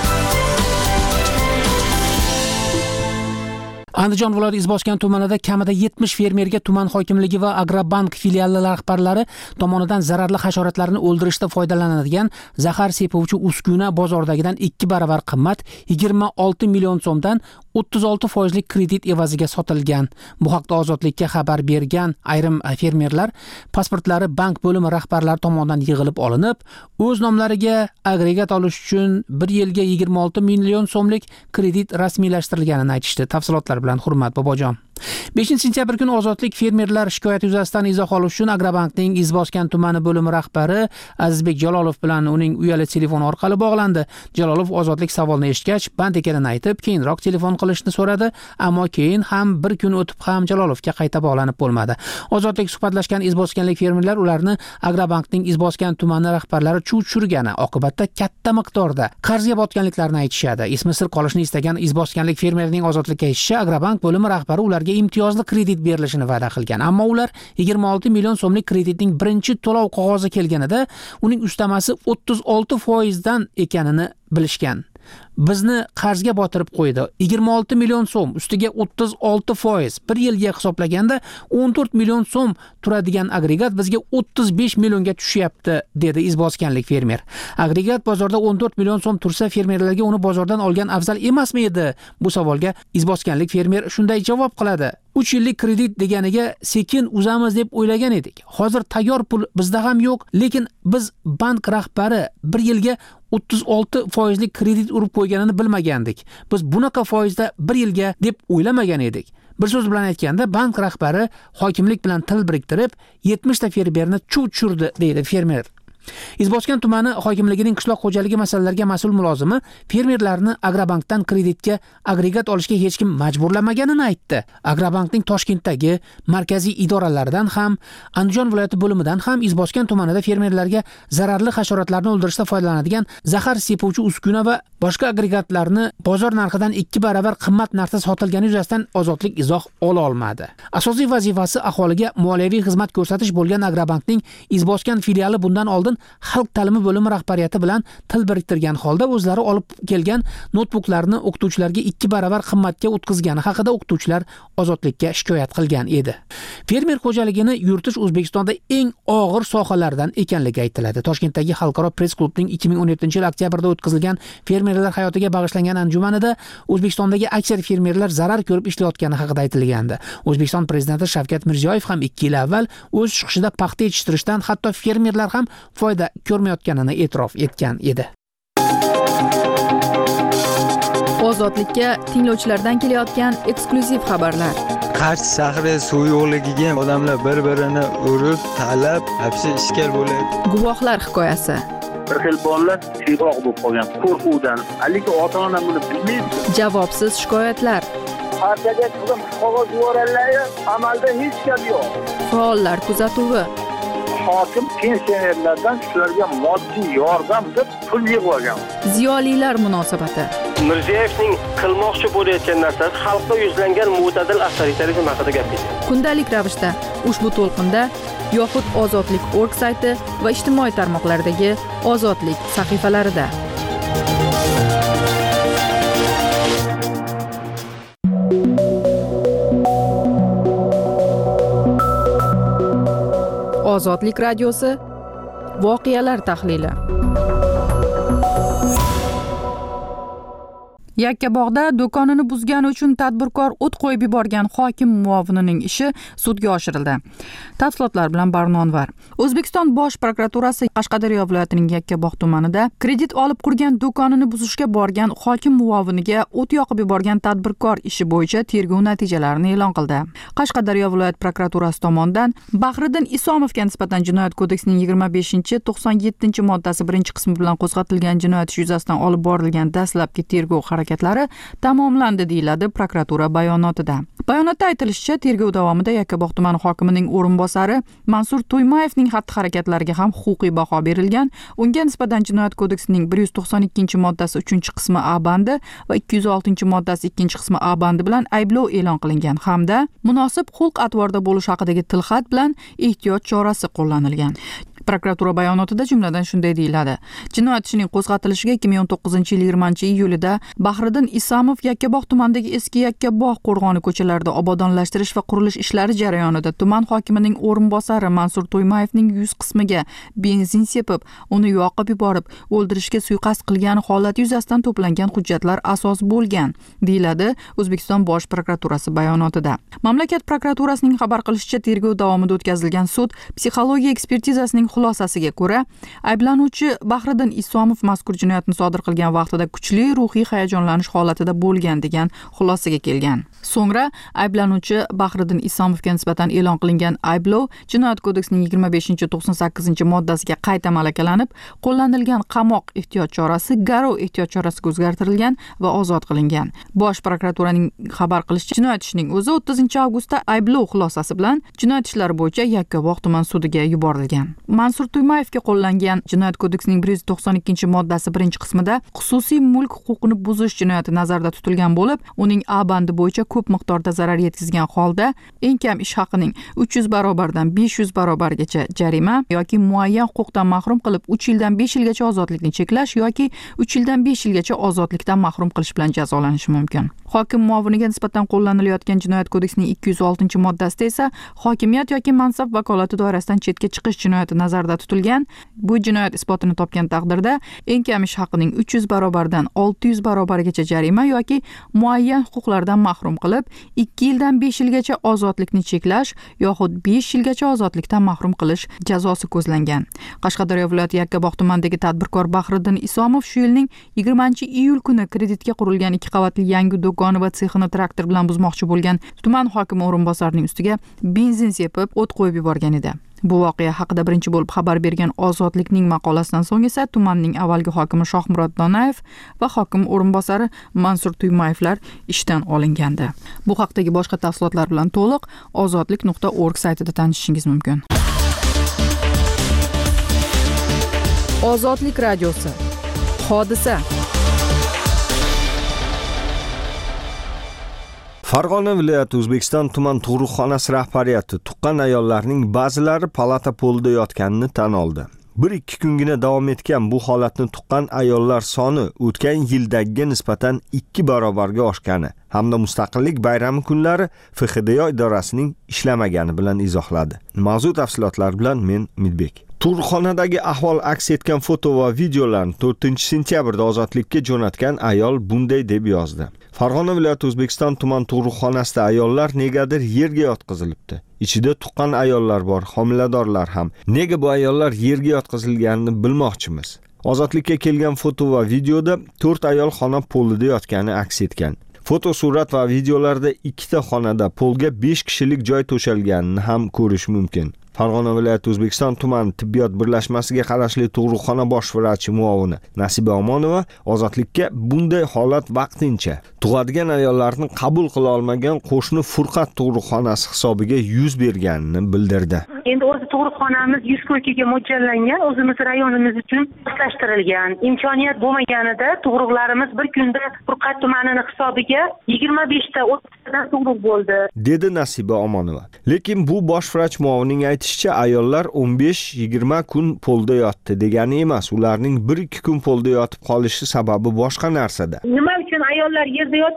Andijon viloyati Izboskan tumanida kamida yetmish fermerga tuman hokimligi va Agrobank filiali rahbarlari tomonidan zararli hasharotlarni o'ldirishda foydalanadigan zahar sepuvchi uskuna bozordagidan ikki baravar qimmat yigirma olti million so'mdan o'ttiz olti foizlik kredit evaziga sotilgan. Bu haqda Ozodlikka xabar bergan ayrim fermerlar pasportlari bank bo'limi rahbarlari tomonidan yig'ilib olinib, o'z nomlariga agregat olish uchun bir yilga yigirma olti million so'mlik kredit rasmiylashtirilganini aytishdi. Tafsilotlar bilan Hurmat Bobojon. beshinchi sentyabr kuni Ozodlik fermerlar shikoyati yuzasidan izoh olish uchun Agrobankning Izboskan tumani bo'limi rahbari Azizbek Jalolov bilan uning uyali telefon orqali bog'landi. Jalolov Ozodlik savolni eshitgach, band ekanini aytib, keyinroq telefon qilishni so'radi, ammo keyin ham bir kun o'tib ham Jalolovga qayta bog'lanib bo'lmadi. Ozodlik suhbatlashgan izboskanlik fermerlar ularni Agrobankning Izboskan tumani rahbarlari chuv tushirgani, oqibatda katta miqdorda qarzga botganliklarini aytishadi. Ismi sir qolishni istagan izboskanlik fermerning Ozodlikka aytishicha, Agrobank bo'limi rahbari ularga imtiyozli kredit berilishini va'da qilgan. Ammo ular yigirma olti million so'mlik kreditning birinchi to'lov qog'ozi kelganida uning ustamasi o'ttiz olti foizdan ekanini bilishgan. Bizni qarzga botirib qo'ydi. yigirma olti million so'm ustiga o'ttiz olti foiz. Bir yilga hisoblaganda o'n to'rt million so'm turadigan agregat bizga o'ttiz besh millionga tushyapti, dedi izboskanlik fermer. Agregat bozorda o'n to'rt million so'm tursa, fermerlarga uni bozordan olgan afzal emasmi edi? Bu savolga izboskanlik fermer shunday javob qiladi. uch yillik kredit deganiga sekin uzamiz deb o'ylagan edik. Hozir tayyor pul bizda ham yo'q, lekin biz bank rahbari bir yilga o'ttiz olti foizlik kredit urib qo'yganini bilmagandik. Biz bunaqa foizda bir yilga deb o'ylamagan edik. Bir so'z bilan aytganda, bank rahbari hokimlik bilan til biriktirib, yetmish ta fermerni chuv tushirdi, deydi fermer. Izboskan tumani hokimligining qishloq xo'jaligi masalalariga mas'ul mulozimi fermerlarni Agrobankdan kreditga agregat olishga hech kim majburlamaganini aytdi. Agrobankning Toshkentdagi markaziy idoralaridan ham, Andijon viloyati bo'limidan ham Izboskan tumanida fermerlarga zararli hasharotlarni o'ldirishda foydalanadigan zahar sepuvchi uskuna va boshqa agregatlarni bozor narxidan ikki baravar qimmat narxda sotilgani yuzasidan Ozodlik izoh ola olmadi. Asosiy vazifasi aholiga moliyaviy xizmat ko'rsatish bo'lgan Agrobankning Izboskan filiali bundan oldin xalq ta'limi bo'limi rahbariyati bilan til biriktirgan holda o'zlari olib kelgan notebooklarni o'qituvchilarga ikki baravar qimmatga o'tkazgani haqida o'qituvchilar Ozodlikka shikoyat qilgan edi. Fermer xo'jaligini yuritish O'zbekistonda eng og'ir sohalardan ekanligi aytiladi. Toshkentdagi Xalqaro press klubning ikki ming o'n yettinchi yil oktyabrda o'tkazilgan fermerlar hayotiga bag'ishlangan anjumanida O'zbekistondagi aksar fermerlar zarar ko'rib ishlayotgani haqida aytilgandi. O'zbekiston prezidenti Shavkat Mirziyoyev ham ikki yil avval o'z chiqishida paxta yetishtirishdan hatto fermerlar ham foyda ko'rmayotganini e'tirof etgan edi. Ozodlikka tinglovchilardan kelayotgan eksklyuziv xabarlar. Qarshi shahri suv yo'qligiga odamlar bir-birini urib, talab, hapsi ishkal bo'lyapti. Guvohlar hikoyasi. Bir xil bolalar siyg'oq bo'lib qolgan qo'rquvdan. Lekin ota-ona buni bilmaydi. Javobsiz shikoyatlar. Partiyaga qilib qog'oz yuborganlar, amalda hech gap yo'q. Faollar kuzatuvi. Hokim pensionerlardan shularga moddiy yordam deb pul yig'ib olgan. Ziyolilar munosabati. Mirziyoyevning qilmoqchi bo'layotgan narsasi xalqqa yuzlangan mo'tadil avtoritarizm haqida gapirdi. Kundalik ravishda ushbu to'lqinda yoxud Ozodlik org sayti va ijtimoiy tarmoqlardagi Ozodlik sahifalarida. Ozodlik radiosi voqealar tahlili. Yakkabog'da do'konini buzgani uchun tadbirkor o't qo'yib yuborgan hokim muovinining ishi sudga oshirildi. Tafsilotlar bilan Barnonvar. O'zbekiston Bosh prokuraturasi Qashqadaryo viloyatining Yakkabog' tumanida kredit olib qurgan do'konini buzishga borgan hokim muoviniga o't yoqib yuborgan tadbirkor ishi bo'yicha tergov natijalarini e'lon qildi. Qashqadaryo viloyat prokuraturasi tomonidan Bahriddin Isomovga nisbatan Jinoyat kodeksining yigirma beshinchi to'qson yettinchi moddasi birinchi qismi bilan qo'zg'atilgan jinoyat ishi yuzasidan olib borilgan dastlabki tergov harakatlari tamomlandi deyiladi prokuratura bayonotida. Bayonotda aytilishicha, tergov davomida Yakkabog' tumani hokimining o'rinbosari Mansur To'ymayevning xatti-harakatlariga ham huquqiy baho berilgan. Unga nisbatan Jinoyat kodeksining bir yuz to'qson ikkinchi moddasi uchinchi qismi A bandi va ikki yuz oltinchi moddasi ikkinchi qismi A bandi bilan ayblov e'lon qilingan hamda munosib xulq-atvorda bo'lish haqidagi tilxat bilan ehtiyot chorasi qo'llanilgan. Prokuratura bayonotida jumladan shunday deyiladi. Jinoyat ishining qo'zg'atilishiga ikki ming o'n to'qqizinchi yil yigirmanchi iyulida Bahriddin Isomov Yakkabog' tumanidagi eski Yakkabog' qo'rg'oni ko'chalarida obodonlashtirish va qurilish ishlari jarayonida tuman hokimining o'rinbosari Mansur To'ymayevning yuz qismiga benzin sepib, uni yoqib yuborib, o'ldirishga suiqasd qilgan holati yuzasidan to'plangan hujjatlar asos bo'lgan, deyiladi O'zbekiston Bosh prokuraturasi bayonotida. Mamlakat prokuraturasining xabar qilishicha, tergov davomida o'tkazilgan sud psixologiya ekspertizasining xulosasiga ko'ra, ayblanuvchi Bahriddin Isomov mazkur jinoyatni sodir qilgan vaqtida kuchli ruhiy hayajonlanish holatida bo'lgan degan xulosaga kelgan. So'ngra ayblanuvchi Bahriddin Isomovga nisbatan e'lon qilingan ayblov Jinoyat kodeksining yigirma beshinchi to'qson sakkizinchi moddasiga qayta malakalanib, qo'llanilgan qamoq ehtiyot chorasi garov ehtiyot chorasiga o'zgartirilgan va ozod qilingan. Bosh prokuraturaning xabar qilishicha, jinoyat ishining o'zi o'ttizinchi avgustda ayblov xulosasi bilan jinoyat ishlari bo'yicha Yakkabog' tuman sudiga yuborilgan. Mansur To'ymayevga qo'llangan Jinoyat kodeksining bir yuz to'qson ikkinchi moddasi birinchi qismida xususiy mulk huquqini buzish jinoyati nazarda tutilgan bo'lib, uning A bandi bo'yicha ko'p miqdorda zarar yetkazgan holda eng kam ish haqining uch yuz barobardan besh yuz barobargacha jarima yoki muayyan huquqdan mahrum qilib uch yildan besh yilgacha ozodlikni cheklash yoki uch yildan besh yilgacha ozodlikdan mahrum qilish bilan jazolanishi mumkin. Hokim muoviniga nisbatan qo'llanilayotgan Jinoyat kodeksining ikki yuz oltinchi moddasida esa hokimiyat yoki mansab vakolati doirasidan chetga chiqish jinoyati nazarda tutilgan. Bu jinoyat isbotini topgan taqdirda eng kam ish haqining uch yuz barobardan olti yuz barobargacha jarima yoki muayyan huquqlardan mahrum qilib, ikki yildan besh yilgacha ozodlikni cheklash yoxud besh yilgacha ozodlikdan mahrum qilish jazosi ko'zlangan. Qashqadaryo viloyati Yakkabog' tumanidagi tadbirkor Bahriddin Isomov shu yilning yigirmanchi iyul kuni kreditga qurilgan ikki qavatli yangi do'koni va sexini traktor bilan buzmoqchi bo'lgan tuman hokimi o'rinbosarining ustiga benzin sepib, o't qo'yib yuborgan edi. Bu voqea haqida birinchi bo'lib xabar bergan Ozodlikning maqolasidan so'ng esa tumanning avvalgi hokimi Shohmurod Donayev va hokim o'rinbosari Mansur To'ymayevlar ishdan olingandi. Bu haqdagi boshqa tafsilotlar bilan to'liq ozodlik nuqta org saytida tanishishingiz mumkin. Ozodlik radiosi. Hodisa. Farg'ona viloyati O'zbekiston tuman tug'ruqxonasi rahbariyati tuqqan ayollarning ba'zilari palata polida yotganini tan oldi. bir ikki kungina davom etgan bu holatni tuqqan ayollar soni o'tgan yildagiga nisbatan ikki barobarga oshgani hamda mustaqillik bayrami kunlari F X D O idorasining ishlamagani bilan izohladi. Mavzu tafsilotlar bilan men Midbek. Tug'ruqxonadagi ahvol aks etgan foto va videolarni to'rtinchi sentyabrda Ozodlikka jo'natgan ayol bunday deb yozdi. Farg'ona viloyati O'zbekiston tuman tug'ruqxonasida ayollar negadir yerga yotqizilibdi. Ichida tuqqan ayollar bor, homiladorlar ham. Nega bu ayollar yerga yotqizilganini bilmoqchimiz. Ozodlikka kelgan foto va videoda to'rt ayol xona polida yotgani aks etgan. Foto, surat va videolarda ikkita xonada polga besh kishilik joy to'shalganini ham ko'rish mumkin. Farg'ona viloyati O'zbekiston tuman tibbiyot birlashmasiga qarashli tug'ruqxona bosh vrachi muovini Nasiba Omonova Ozodlikka bunday holat vaqtincha tug'adigan ayollarni qabul qila olmagan qo'shni Furqat tug'ruqxonasi hisobiga yuz berganini bildirdi. Endi o'zi tug'ruqxonamiz yuz ko'chaga mo'ljallangan, o'zimiz rayonimiz uchun moslashtirilgan. Imkoniyat bo'lmaganida tug'ruqlarimiz bir kunda Furqat tumanining hisobiga yigirma beshta o'ttizdan tug'ruq bo'ldi, dedi Nasiba Omonova. Lekin bu bosh vrach muovinining aytishicha, ayollar o'n besh yigirma kun polda yotdi degani emas. Ularning bir ikki kun polda yotib qolishi sababi boshqa narsada. Nima uchun ayollar yerda yotgani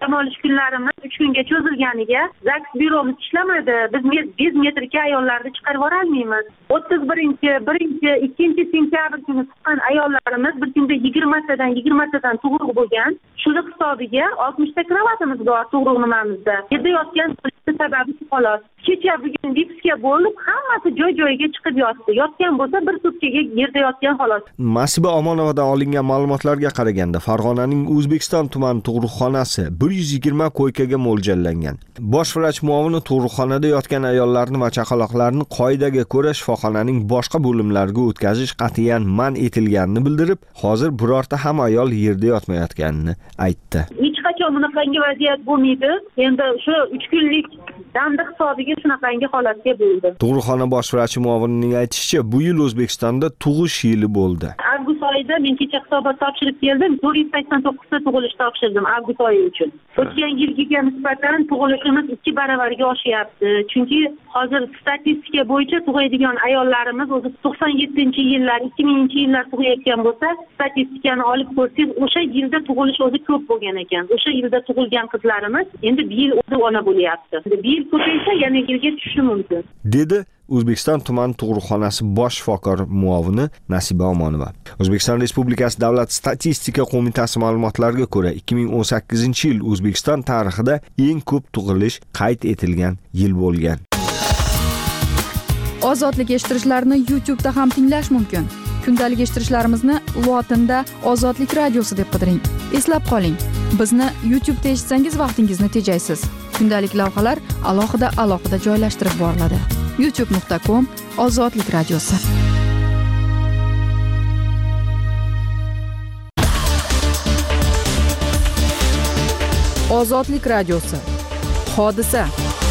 dam olish kunlarimiz uch kunga cho'zilganiga zaks byuromiz ishlamadi. Biz besh metrga ayollarni chiqarib yubora olmaymiz. o'ttiz birinchi, birinchi, ikkinchi sentyabr kuni chiqqan ayollarimiz bir kunda yigirmatadan yigirmatadan tug'ruq bo'lgan. Shuni hisobiga oltmishta kravatimiz bor tug'ruq nimamizda. Yerda yotgan sababi xolos. Kecha bugun vipsga bo'lib hammasi joy-joyiga chiqib yotdi. Yotgan bo'lsa bir sutkaga yerda yotgan xolos. Masiba Omonovadan olingan ma'lumotlarga qaraganda Farg'onaning O'zbekiston tumani tug'ruqxonasi bir yuz yigirma koykaga mo'ljallangan. Bosh vrach muovini tug'ruqxonada yotgan ayollarni va chaqaloqlarni qoidaga ko'ra shifoxonaning boshqa bo'limlariga o'tkazish qat'iyan man etilganini bildirib, hozir birorta ham ayol yerda yotmayotganini aytdi. Hech qachon bunaqangi vaziyat bo'lmaydi. Endi shu uch kunlik damda hisobiga shunaqangi holatga bo'ldi. Tug'ruqxona bosh vrachi muovinining aytishicha, bu yil O'zbekistonda tug'ish yili bo'ldi. Avgust oyida men kecha hisobot topshirib keldim. to'rt yuz sakson to'qqizta tug'ilish topshirdim avgust oyi uchun. O'tgan yilgiga nisbatan tug'ilishimiz ikki baravarga oshyapti. Chunki hozir statistika bo'yicha tug'aydigan ayollarimiz o'zi to'qson yettinchi yillar, ikki minginchi yillar tug'ayotgan bo'lsa, statistikani olib ko'rsangiz, o'sha yilda tug'ilish o'zi ko'p bo'lgan ekan. O'sha yilda tug'ilgan qizlarimiz endi bu yil o'zi ona bo'lyapti. Bu yil ko'paysa yana yilga tushishi mumkin. Dedi O'zbekiston tuman tug'ruqxonasi bosh shifokor muovini Nasiba Omonova. O'zbekiston Respublikasi Davlat statistika qo'mitasi ma'lumotlariga ko'ra, ikki ming o'n sakkizinchi yil O'zbekiston tarixida eng ko'p tug'ilish qayd etilgan yil bo'lgan. Ozodlik eshittirishlarni YouTube da ham tinglash mumkin. Kundalik eshittirishlarimizni lotinda Ozodlik radiosi deb qidiring. Eslab qoling, bizni YouTube'da eshitsangiz vaqtingizni tejaysiz. Kundalik lavhalar alohida alohida joylashtirib boriladi. youtube nuqta com Ozodlik radiosi. Ozodlik radiosi. Hodisa.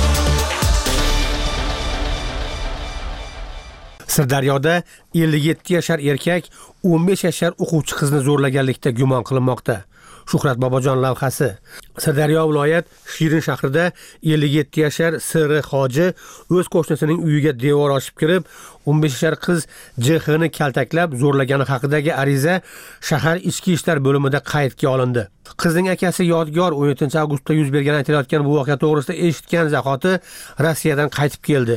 Sirdaryoda ellik yetti yashar erkak o'n besh yashar o'quvchi qizni zo'rlaganlikda gumon qilinmoqda. Shuhrat Bobojon lavhasi. Sirdaryo viloyat Shirin shahrida ellik yetti yashar S R Hoji o'z qo'shnisining uyiga devor ochib kirib, o'n besh yashar qiz J X ni kaltaklab zo'rlagani haqidagi ariza shahar ichki ishlar bo'limida qaydga olindi. Qizning akasi Yodgor o'n yettinchi avgustda yuz bergan aytilayotgan bu voqea to'g'risida eshitgan zahoti Rossiyadan qaytib keldi.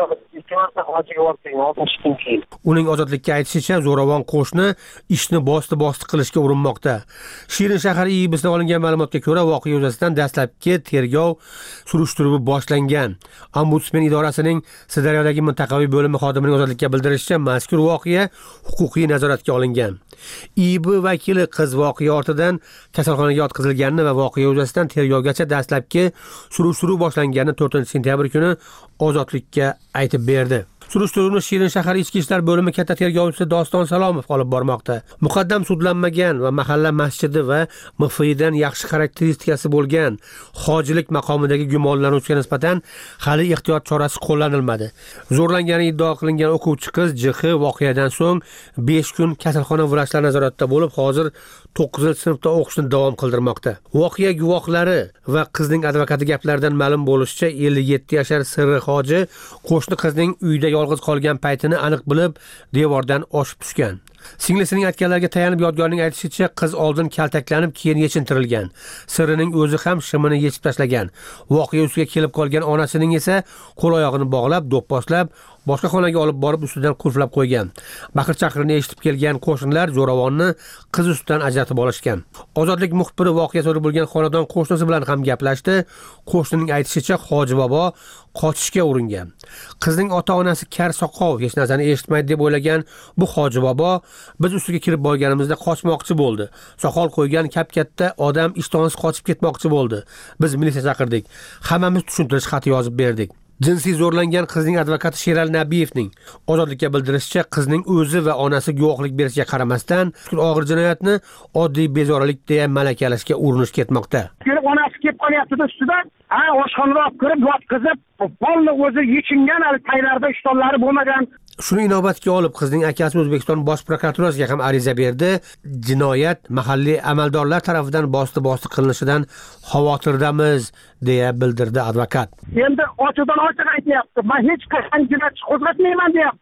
Uning ozodlikka aytishicha, zo'ravon qo'shni ishni bosti-bosti qilishga urinmoqda. Shirin shahar I B sidan olingan ma'lumotga ko'ra, voqea yuzasidan dastlabki tergov surishtiruvi boshlangan. Ombudsman idorasining Sirdaryodagi mintaqaviy bo'limi xodimining ozodlikka bildirishicha, mazkur voqea huquqiy nazoratga olingan. I B vakili qiz voqea ortidan kasalxonaga yotqizilganini va voqea yuzasidan tergovgacha dastlabki surishtiruv boshlanganini to'rtinchi sentyabr kuni ozodlikka aytib berdi. Surishtiruvni Shirin shahar ichki ishlar bo'limi katta tergovchisi Doston Salomov olib bormoqda. Muqaddam sudlanmagan va mahalla masjidi va M F Idan yaxshi xarakteristikasi bo'lgan hojilik maqomidagi gumonlanuvchiga nisbatan hali ehtiyot chorasi qo'llanilmadi. Zo'rlangani iddao qilingan o'quvchi qiz J X voqeadan so'ng besh kun kasalxona vrachlar nazoratida bo'lib, hozir to'qqizinchi sinfda o'qishni davom qildirmoqda. Voqea guvohlari va qizning advokati gaplaridan ma'lum bo'lishicha, ellik yetti yashar S R Hoji qo'shni qizning uyda yolg'iz qolgan paytini aniq bilib, devordan oshib tushgan. Singlisining aytganlariga tayanib Yodgorning aytishicha, qiz oldin kaltaklanib, keyin yechintirilgan. Sirining o'zi ham shimini yechib tashlagan. Voqea ustiga kelib qolgan onasining esa qo'l-oyog'ini bog'lab, do'pposlab, boshqa xonaga olib borib ustidan qulflab qo'ygan. Baqir-chaqirini eshitib kelgan qo'shnilar zo'ravonni qiz ustidan ajratib olishgan. Ozodlik muxbiri voqea sodir bo'lgan xonadon qo'shnisi bilan ham gaplashdi. Qo'shnining aytishicha, Hoji bobo qochishga uringan. Qizning ota-onasi kar soqov, hech narsani eshitmaydi deb o'ylagan bu Hoji bobo biz ustiga kirib borganimizda qochmoqchi bo'ldi. Soqol qo'ygan kap-katta odam ishtonsiz qochib ketmoqchi bo'ldi. Biz militsiya chaqirdik. Hammamiz tushuntirish xati yozib berdik. Jinsiy zo'rlangan qizning advokati Sheral Nabiyevning ozodlikka bildirishicha, qizning o'zi va onasi guvohlik berishiga qaramasdan, og'ir jinoyatni oddiy bezorilik deya malakalashga urinish ketmoqda. Onasi kelib qolyapti ustidan, ha, oshxonaga olib kirib, yotqizib, polni o'zi yechingan, hali taylarda ishtonlari bo'lmagan. Shuni inobatga olib, qizning akasi O'zbekiston bosh prokuraturasiga ham ariza berdi. Jinoyat mahalliy amaldorlar tomonidan bosti-bosti qilinishidan xavotirdamiz, deya bildirdi advokat. Endi ochiqdan ochiq aytyapti. Men hech qachon jinoyat qo'zg'atmayman deyapti.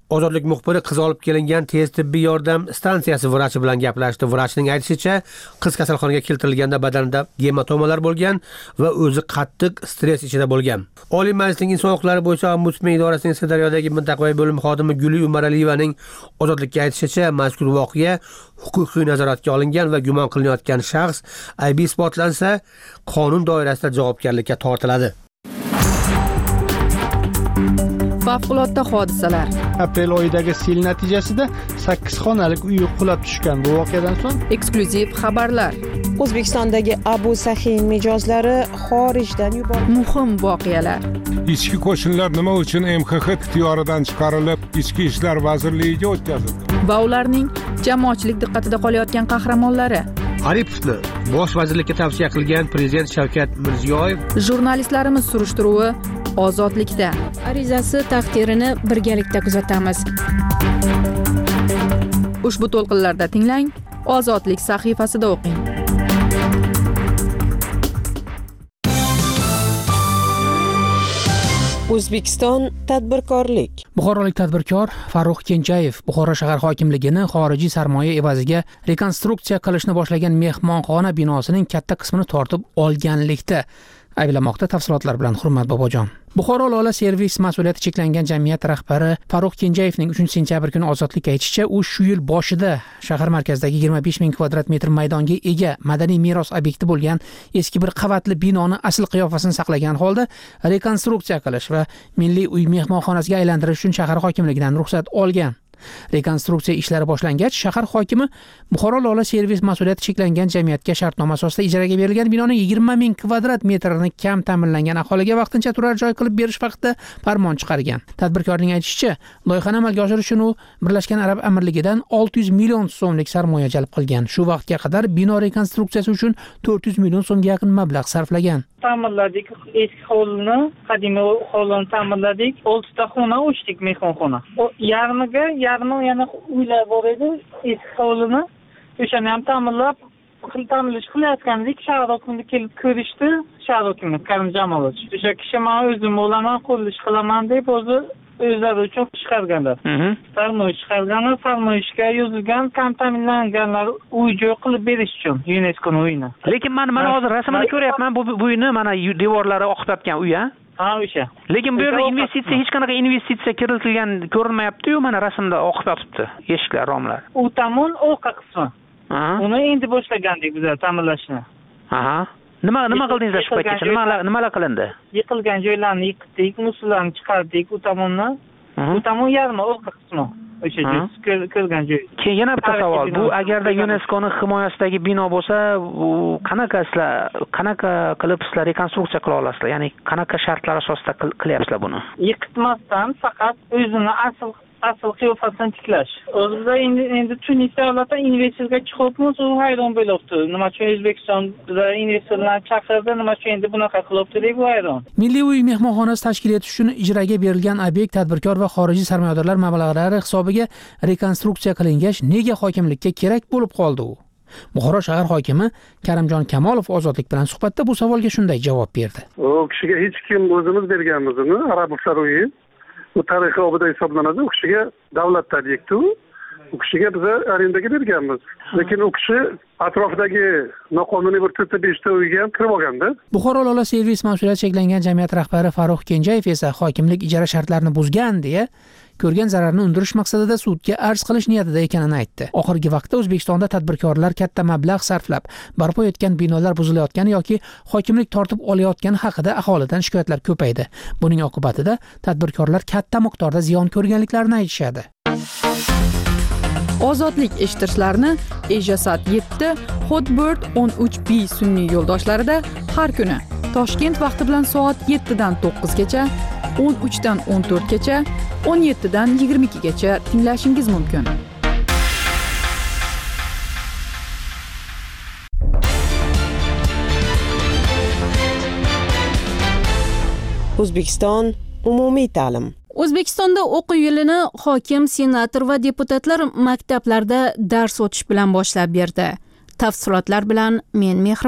Ozodlik muxbiri qiz olib kelingan tez tibbiy yordam stansiyasi vrachi bilan gaplashdi. Vrachning aytishicha, qiz kasalxonaga keltirilganda badanida gematomalar bo'lgan va o'zi qattiq stress ichida bo'lgan. Oliy Majlisning Inson huquqlari bo'yicha Ombudsman idorasining Sirdaryodagi mintaqaviy bo'lim xodimi Guli Umaraliyevaning Ozodlikka aytishicha, mazkur voqea huquqiy nazoratga olingan va gumon qilinayotgan shaxs aybi isbotlansa, qonun doirasida javobgarlikka tortiladi. Favqulodda hodisalar. Aprel oyidagi sel natijasida sakkiz xonalik uy qulab tushgan. Bu voqeadan so'ng eksklyuziv xabarlar. O'zbekistondagi Abu Sahin mijozlari xorijdan yuborildi. Muhim voqealar. Ichki qo'shinlar nima uchun M X X ixtiyoridan chiqarilib, Ichki ishlar vazirligiga o'tkazildi? Va ularning jamoatchilik diqqatida qolayotgan qahramonlari. Aripovni bosh vazirlikka tavsiya qilgan prezident Shavkat Mirziyoyev. Jurnalistlarimiz surishtiruvi ozodlikda. Arizasi taqdirini birgalikda kuzatamiz. Ushbu to'lqinlarda tinglang, Ozodlik sahifasida o'qing. O'zbekiston tadbirkorlik. Buxorolik tadbirkor Farruh Kenjayev Buxoro shahar hokimligini xorijiy sarmoya evaziga rekonstruksiya qilishni boshlagan mehmonxona binosining katta qismini tortib olganlikda ayblamoqda. Tafsilotlar bilan Hurmat Bobojon. Buxoro Lola servis mas'uliyati cheklangan jamiyat rahbari Farruh Kenjayevning uchinchi sentyabr kuni ozodlikka aytishicha, u shu yil boshida shahar markazidagi yigirma besh ming kvadrat metr maydonga ega madaniy meros obyekti bo'lgan eski bir qavatli binoni asl qiyofasini saqlagan holda rekonstruksiya qilish va milliy uy mehmonxonasiga aylantirish uchun shahar hokimligidan ruxsat olgan. Rekonstruksiya ishlari boshlangach, shahar hokimi Buxoro Lola servis mas'uliyati cheklangan jamiyatga shartnoma asosida ijaraga berilgan binoning yigirma ming kvadrat metrini kam ta'minlangan aholiga vaqtincha turar joy qilib berish vaqtida farmon chiqargan. Tadbirkorning aytishicha, loyihani amalga oshirish uchun u Birlashgan Arab Amirligidan olti yuz million so'mlik sarmoya jalb qilgan. Shu vaqtga qadar bino rekonstruksiyasi uchun to'rt yuz million so'mga yaqin mablag' sarflagan. Ta'mirladik, eski hovlini, qadimiy hovlini ta'mirladik, oltita xona ochdik, mehmonxona. Yarmiga yarmi yana uylar bor edi, eski hovlini. O'shani ham ta'mirlab, ta'mirlash qilayotgandik, shahar hokimligi kelib ko'rishdi, shahar hokimi Karim Jamolovich. O'sha kishi men o'zim bo'laman, qurilish qilaman deb o'zi o'zlari uchun chiqarganlar. Farmoyish chiqarganlar, farmoyishga yozilgan kam ta'minlanganlar uy joy qilib berish uchun UNESCOning uyini. Lekin men mana hozir rasmini ko'ryapman, bu uyni mana devorlari oqib-yotgan uy, ha? Ha, o'sha. Lekin bu yerda investitsiya, hech qanaqa investitsiya kiritilgan ko'rinmayapti-yu, mana rasmda oqib yotibdi, eshiklar, romlar. U tomon orqa qismi. Uni endi boshlagandik bizlar ta'mirlashni. Aha. Nima nima qildingiz shu paytgacha? Nimalar nimalar qilindi? Yiqilgan joylarni yiqitdik, musullarni chiqardik, u tomondan. U tomon yarmi orqa qismi. O'sha ko'rgan joy. Keyin yana bitta savol. Bu agarda UNESCOning himoyasidagi bino bo'lsa, u qanaqa sizlar, qanaqa qilib sizlar rekonstruksiya qila olasizlar? Ya'ni qanaqa shartlar asosida qilyapsizlar buni? Yiqitmasdan faqat o'zini asl asl qiyofasini tiklash. O'zimizda endi endi Tunisiya davlati investorga chiqibmiz, u hayron bo'libdi. Nima uchun O'zbekistonda investorlar chaqirdi, nima uchun endi bunaqa qilibdi deb hayron. Milliy uy mehmonxonasi tashkil etish uchun ijaraga berilgan obyekt tadbirkor va xorijiy sarmoyadorlar mablag'lari hisobiga rekonstruksiya qilingach, nega hokimlikka kerak bo'lib qoldi u? Buxoro shahar hokimi Karimjon Kamolov Ozodlik bilan suhbatda bu savolga shunday javob berdi. U kishiga hech kim o'zimiz berganmiz uni, Arablar uyi. Bu tarixiy obida hisoblanadi. U kishiga davlat obyekti u. U kishiga biz arendaga berganmiz. Lekin u kishi atrofidagi noqonuniy bir to'rtta beshta uyga ham kirib olganda. Buxoro Lola servis mas'uliyati cheklangan jamiyat rahbari Farruh Kenjayev esa hokimlik ijara shartlarini buzgan deya ko'rgan zararni undirish maqsadida sudga arz qilish niyatida ekanini aytdi. Oxirgi vaqtda O'zbekistonda tadbirkorlar katta mablag' sarflab barpo etgan binolar buzilayotgani yoki hokimlik tortib olayotgani haqida aholidan shikoyatlar ko'paydi. Buning oqibatida tadbirkorlar katta miqdorda ziyon ko'rganliklarini aytishadi. Ozodlik eshittirishlarni Ejasat yetti, Hotbird o'n uch B sun'iy yo'ldoshlarida har kuni Toshkent vaqti bilan soat yettidan to'qqizgacha, o'n uchdan o'n to'rtgacha, o'n yettidan yigirma ikkigacha tinglashingiz mumkin. O'zbekiston umumiy ta'lim. O'zbekistonda o'quv yilini hokim, senator va deputatlar maktablarda dars o'tish bilan boshlab berdi. Tafsilotlar bilan men Mehribon.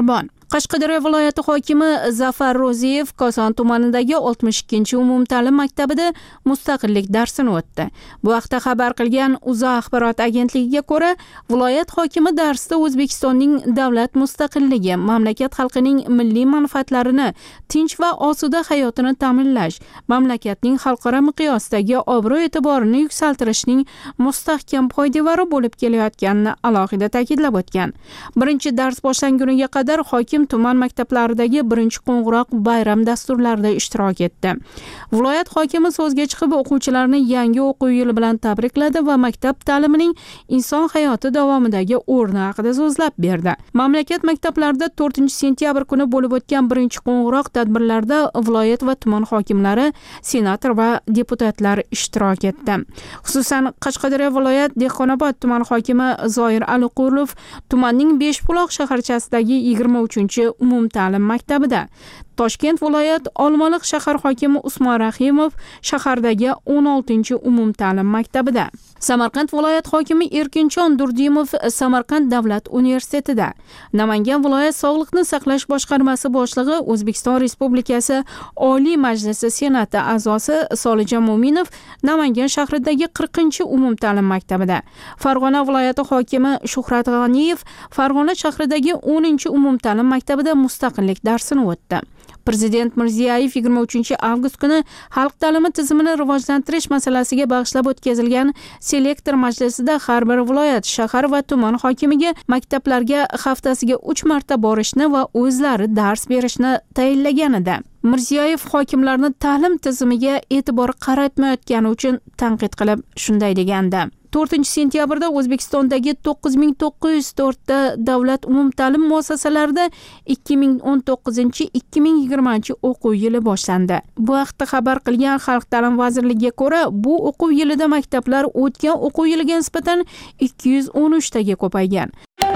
Qashqadaryo viloyati hokimi Zafar Ro'ziyev Koson tumanidagi oltmish ikkinchi umumta'lim maktabida mustaqillik darsini o'tdi. Bu haqda xabar qilgan UZA axborot agentligiga ko'ra, viloyat hokimi darsda O'zbekistonning davlat mustaqilligi, mamlakat xalqining milliy manfaatlarini, tinch va osuda hayotini ta'minlash, mamlakatning xalqaro miqyosdagi obro'-e'tiborini yuksaltirishning mustahkam poydevori bo'lib kelayotganini alohida ta'kidlab o'tgan. Birinchi dars boshlanguniga qadar hokim tuman maktablaridagi birinchi qo'ng'iroq bayram dasturlarida ishtirok etdi. Viloyat hokimi so'zga chiqib o'quvchilarni yangi o'quv yili bilan tabrikladi va maktab ta'limining inson hayoti davomidagi o'rni haqida so'zlab berdi. Mamlakat maktablarida to'rtinchi sentyabr kuni bo'lib o'tgan birinchi qo'ng'iroq tadbirlarida viloyat va tuman hokimlari, senator va deputatlar ishtirok etdi. Xususan, Qashqadaryo viloyat Dehqonobod tuman hokimi Zoir Aliqulov tumanning Beshbuloq shaharchasidagi yigirma uchinchi umumta'lim maktabida, Toshkent viloyat Olmaliq shahar hokimi Usmon Rahimov shahardagi o'n oltinchi umumta'lim maktabida, Samarqand viloyat hokimi Erkinjon Durdimov Samarqand davlat universitetida, Namangan viloyat sog'liqni saqlash boshqarmasi boshlig'i O'zbekiston Respublikasi Oliy Majlisi Senati a'zosi Solijon Mo'minov Namangan shahridagi qirqinchi umumta'lim maktabida, Farg'ona viloyati hokimi Shuhrat G'aniyev Farg'ona shahridagi o'ninchi umumta'lim maktabida mustaqillik darsini o'tdi. Prezident Mirziyoyev yigirma uchinchi avgust kuni xalq ta'limi tizimini rivojlantirish masalasiga bag'ishlab o'tkazilgan selektor majlisida har bir viloyat, shahar va tuman hokimiga maktablarga haftasiga uch marta borishni va o'zlari dars berishni tayinlagan edi. Mirziyoyev hokimlarni ta'lim tizimiga e'tibor qaratmayotgani uchun tanqid qilib shunday degandi: to'rtinchi sentyabrda O'zbekistondagi to'qqiz ming to'qqiz yuz to'rt ta davlat umumta'lim muassasalarida ikki ming o'n to'qqizinchi ikki ming yigirmanchi o'quv yili boshlandi. Bu haqda xabar qilgan Xalq ta'limi vazirligiga ko'ra, bu o'quv yilida maktablar o'tgan o'quv yiliga nisbatan ikki yuz o'n uch taga ko'paygan.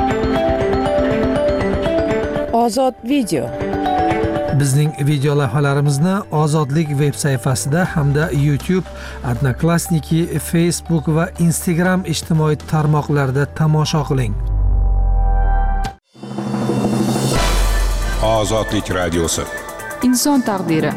Ozod video. Bizning video lavhalarimizni Ozodlik veb sayfasida hamda YouTube, Odnoklassniki, Facebook va Instagram ijtimoiy tarmoqlarida tomosha qiling. Ozodlik radiosi. Inson taqdiri.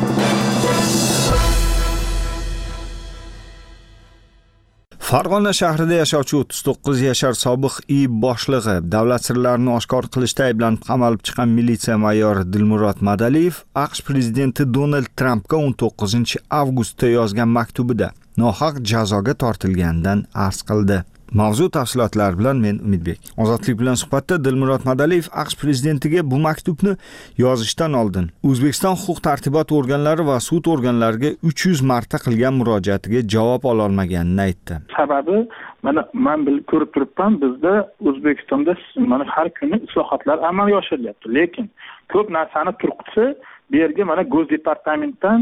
Farg'ona shahrida yashovchi o'ttiz to'qqiz yashar sobiq I boshlig'i davlat sirlarini oshkor qilishda ayblanib qamalib chiqqan militsiya mayori Dilmurod Madaliyev AQSh prezidenti Donald Trampga o'n to'qqizinchi avgustda yozgan maktubida nohaq jazoga tortilganidan arz qildi. Mavzu tafsilotlari bilan men Umidbek. Ozodlik bilan suhbatda Dilmurod Madaliyev AQSh prezidentiga bu maktubni yozishdan oldin O'zbekiston huquq-tartibot organlari va sud organlariga uch yuz marta qilgan murojaatiga javob ola olmaganini aytdi. Sababi mana men bilib ko'rib turibman, bizda O'zbekistonda mana har kuni islohotlar amalga oshirilyapti, lekin ko'p narsani turqisi bu yerga mana Go'z departamentdan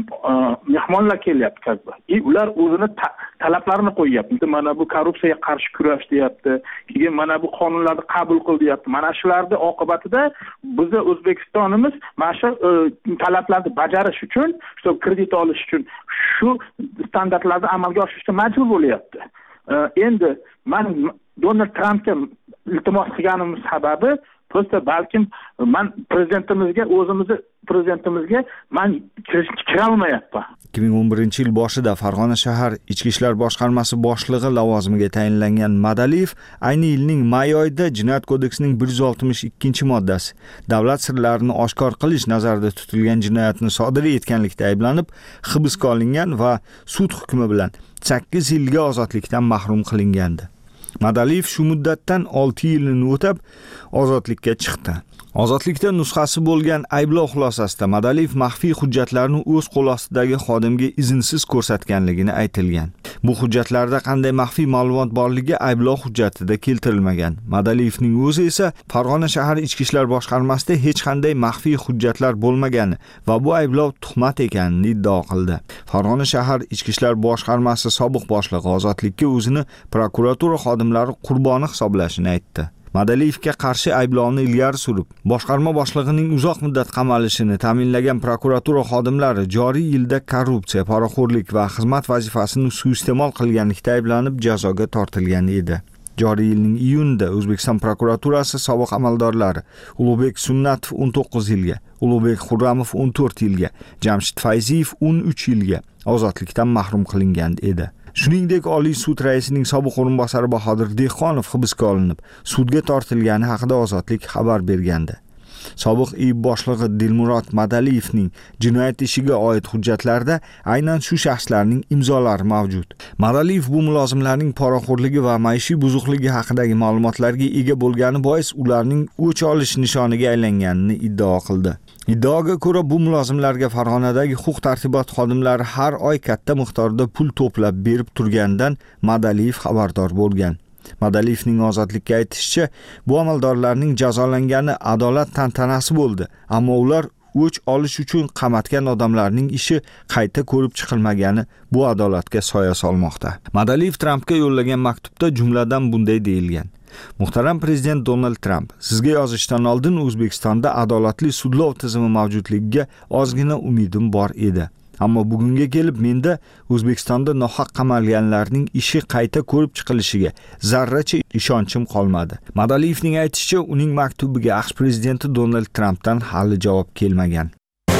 mehmonlar kelyapti kasba. И ular o'zini talablarini qo'yyapti. Mana bu korrupsiyaga qarshi kurash deyapti. Keyin mana bu qonunlarni qabul qil deyapti. Mana shularning oqibatida bizning O'zbekistonimiz mana shu talablarni bajarish uchun, shu kredit olish uchun shu standartlarni amalga oshirishga majbur bo'lyapti. Endi men Donald Trampga iltimos qilganimiz sababi Prosta balkim men prezidentimizga o'zimizni prezidentimizga men kira olmayapman. ikki ming o'n birinchi yil boshida Farg'ona shahar Ichki ishlar boshqarmasi boshlig'i lavozimiga tayinlangan Madaliyev ayni yilning may oyida Jinoyat kodeksining bir yuz oltmish ikkinchi moddasi davlat sirlarini oshkor qilish nazarda tutilgan jinoyatni sodir etganlikda ayblanib hibsga olingan va sud hukmi bilan sakkiz yilga ozodlikdan mahrum qilingandi. Madaliyev shu muddatdan olti yilini o'tab ozodlikka chiqdi. Ozodlikda nusxasi bo'lgan ayblov xulosasida Madaliyev maxfiy hujjatlarni o'z qo'l ostidagi xodimga izinsiz ko'rsatganligini aytilgan. Bu hujjatlarda qanday maxfiy ma'lumot borligi ayblov hujjatida keltirilmagan. Madaliyevning o'zi esa Farg'ona shahar Ichki ishlar boshqarmasida hech qanday maxfiy hujjatlar bo'lmagani va bu ayblov tuhmat ekanini iddao qildi. Farg'ona shahar Ichki ishlar boshqarmasi sobiq boshlig'i ozodlikka o'zini prokuratura xodimlari qurboni hisoblashini aytdi. Madaliyevga qarshi ayblovni ilgari surib, boshqarma boshlig'ining uzoq muddat qamalishini ta'minlagan prokuratura xodimlari joriy yilda korrupsiya, poraxo'rlik va xizmat vazifasini suiiste'mol qilganlikda ayblanib jazoga tortilgan edi. Joriy yilning iyunida O'zbekiston prokuraturasi sobiq amaldorlari Ulug'bek Sunnatov o'n to'qqiz yilga, Ulug'bek Xurramov o'n to'rt yilga, Jamshid Fayziyev o'n uch yilga ozodlikdan mahrum qilingan edi. Shuningdek, Oliy sud raisining sobiq o'rinbosari Bahodir Dehqonov hibsga olinib, sudga tortilgani haqida Ozodlik xabar bergandi. Sobiq I B boshlig'i Dilmurod Madaliyevning jinoyat ishiga oid hujjatlarda aynan shu shaxslarning imzolari mavjud. Madaliyev bu mulozimlarning poraxo'rligi va maishiy buzuqligi haqidagi ma'lumotlarga ega bo'lgani bois ularning o'ch olish nishoniga aylanganini iddao qildi. Iddaoga ko'ra, bu mulozimlarga Farg'onadagi huquq-tartibot xodimlari har oy katta miqdorda pul to'plab berib turganidan Madaliyev xabardor bo'lgan. Madaliyevning ozodlikka aytishicha, bu amaldorlarning jazolangani adolat tantanasi bo'ldi, ammo ular o'ch olish uchun qamatgan odamlarning ishi qayta ko'rib chiqilmagani bu adolatga soya solmoqda. Madaliyev Trampga yo'llagan maktubda jumladan bunday deyilgan: Muhtaram prezident Donald Trump, sizga yozishdan oldin O'zbekistonda adolatli sudlov tizimi mavjudligiga ozgina umidim bor edi. Ammo bugunga kelib menda O'zbekistonda nohaq qamalganlarning ishi qayta ko'rib chiqilishiga zarracha ishonchim qolmadi. Madaliyevning aytishicha, uning maktubiga AQSh prezidenti Donald Trampdan hali javob kelmagan.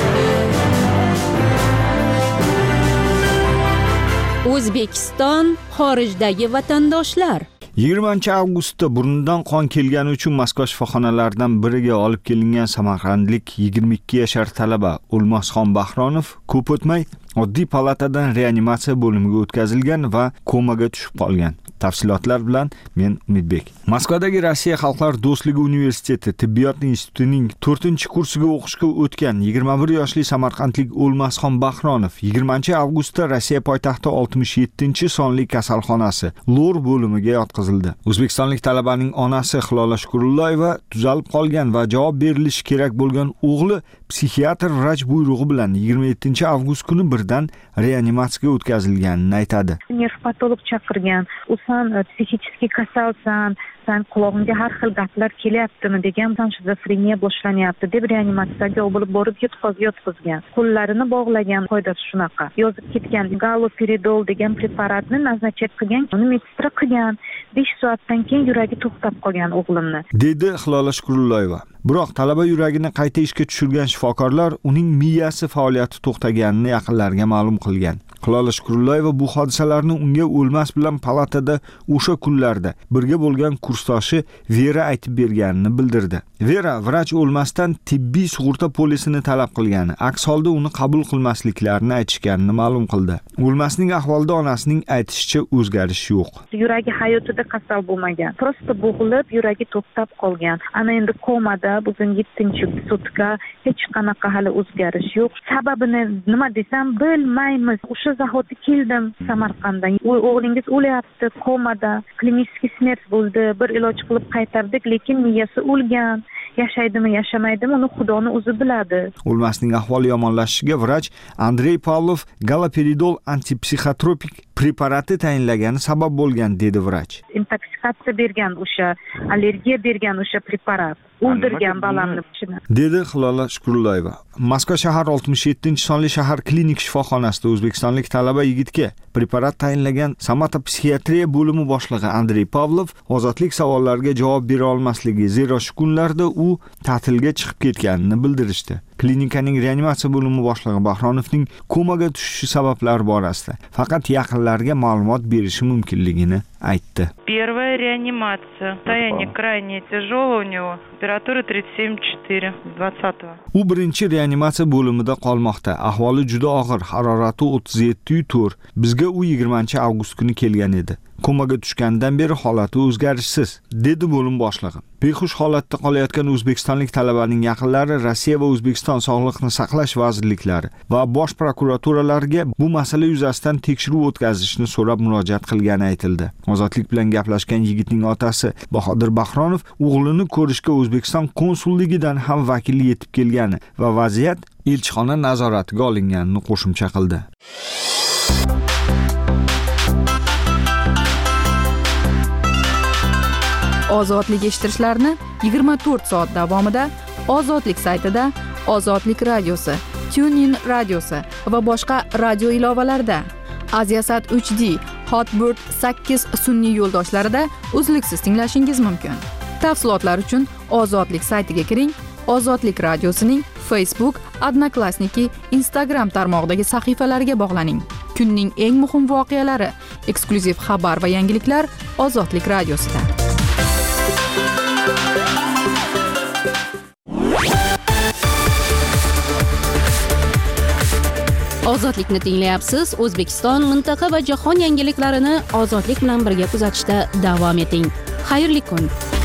O'zbekiston xorijdagi vatandoshlar. yigirmanchi avgustda burnidan qon kelgani uchun Moskva shifoxonalaridan biriga olib kelingan samarqandlik yigirma ikki yashar talaba O'lmasxon Bahronov ko'p o'tmay oddiy palatadan reanimatsiya bo'limiga o'tkazilgan va komaga tushib qolgan. Tafsilotlar bilan men Umidbek. Moskvadagi Rossiya Xalqlar do'stligi universiteti tibbiyot institutining to'rtinchi kursiga o'qishga o'tgan yigirma bir yoshli samarqandlik O'lmasxon Bahronov yigirmanchi avgustda Rossiya poytaxti oltmish yettinchi sonli kasalxonasi Lor bo'limiga yotqizildi. O'zbekistonlik talabaning onasi Hilola Shukurullayeva tuzalib qolgan va javob berilishi kerak bo'lgan o'g'li psixiatr vrach buyrug'i bilan yigirma yettinchi avgust kuni birdan reanimatsiyaga o'tkazilganini aytadi. Nefropatolog chaqirgan. U san psixический kasalsan, san qulog'ingga har xil gaplar kelyaptimi degan, san shizofreniya boshlanyapti deb reanimatsiyaga olib borib yotqizgan. Qo'llarini bog'lagan, qoidasi shunaqa. Yozib ketgan galoperidol degan preparatni nazarchet qilgan, uni meditsina qilgan. besh soatdan keyin yuragi to'xtab qolgan o'g'limni, dedi Hilola Shukurullayeva. Biroq talaba yuragini qayta ishga tushirgan shifokorlar uning miyasi faoliyati to'xtaganini yaqinlariga ma'lum qilgan. Hilola Shukurullayeva bu hodisalarni unga o'lmas bilan palatada o'sha kunlarda birga bo'lgan kursdoshi Vera aytib berganini bildirdi. Vera vrach o'lmasdan tibbiy sug'urta polisini talab qilgani, aks holda uni qabul qilmasliklarini aytishganini ma'lum qildi. O'lmasning ahvolida onasining aytishicha o'zgarish yo'q. Yuragi hayotida kasal bo'lmagan, prosta bo'g'ilib yuragi to'xtab qolgan. Ana endi komada bugun yettinchi sutka, hech qanaqa hali o'zgarish yo'q. Sababini nima desam bilmaymiz. O'sha zahoti keldim Samarqanddan. O'g'lingiz o'lyapti, komada, klinikiy smert bo'ldi. Bir iloj qilib qaytardik, lekin miyasi o'lgan. Yashaydimi, yashamaydimi, uni Xudoning o'zi biladi. O'lmasning ahvoli yomonlashishiga vrach Andrey Pavlov galoperidol antipsixotropik preparati tayinlagani sabab bo'lgan, dedi vrach. Intoksikatsiya bergan o'sha, allergiya bergan o'sha preparat. O'ldirgan balamni ichini, dedi Hilola Shukurullayeva. Moskva shahar oltmish yettinchi sonli shahar klinik shifoxonasida o'zbekistonlik talaba yigitga preparat tayinlagan Samata psixiatriya bo'limi boshlig'i Andrey Pavlov ozodlik savollariga javob bera olmasligi, zero shu kunlarda u ta'tilga chiqib ketganini bildirishdi. Klinikaning reanimatsiya bo'limi boshlig'i Bahronovning komaga tushishi sabablari borasida faqat yaqinlariga ma'lumot berishi mumkinligini aytdi. Первая реанимация. Состояние крайне тяжелое у него. Температура тридцать семь и четыре двадцатого. U birinchi reanimatsiya bo'limida qolmoqda. Ahvoli juda og'ir, harorati o'ttiz yetti nuqta to'rt. Bizga u yigirmanchi avgust kuni kelgan edi. Komaga tushgandan beri holati o'zgarishsiz, dedi bo'lim boshlig'i. Behush holatda qolayotgan o'zbekistonlik talabaning yaqinlari Rossiya va O'zbekiston Sog'liqni saqlash vazirliklari va bosh prokuraturalariga bu masala yuzasidan tekshiruv o'tkazishni so'rab murojaat qilgani aytildi. Ozodlik bilan gaplashgan yigitning otasi Bahodir Bahronov o'g'lini ko'rishga O'zbekiston konsulligidan ham vakil yetib kelgani va vaziyat elchixona nazoratiga olinganini qo'shimcha qildi. Ozodlik eshittirishlarni yigirma to'rt soat davomida Ozodlik saytida, Ozodlik radiosi, TuneIn radiosi va boshqa radio ilovalarida, Aziasat uch D, Hotbird sakkiz sun'iy yo'ldoshlarida uzluksiz tinglashingiz mumkin. Tafsilotlar uchun Ozodlik saytiga kiring. Ozodlik radiosining Facebook, Odnoklassniki, Instagram tarmog'idagi sahifalariga bog'laning. Kunning eng muhim voqealari, eksklyuziv xabar va yangiliklar Ozodlik radiosida. Ozodlikni tinglayapsiz. O'zbekiston, mintaqa va jahon yangiliklarini Ozodlik bilan birga kuzatishda davom eting. Xayrli kun.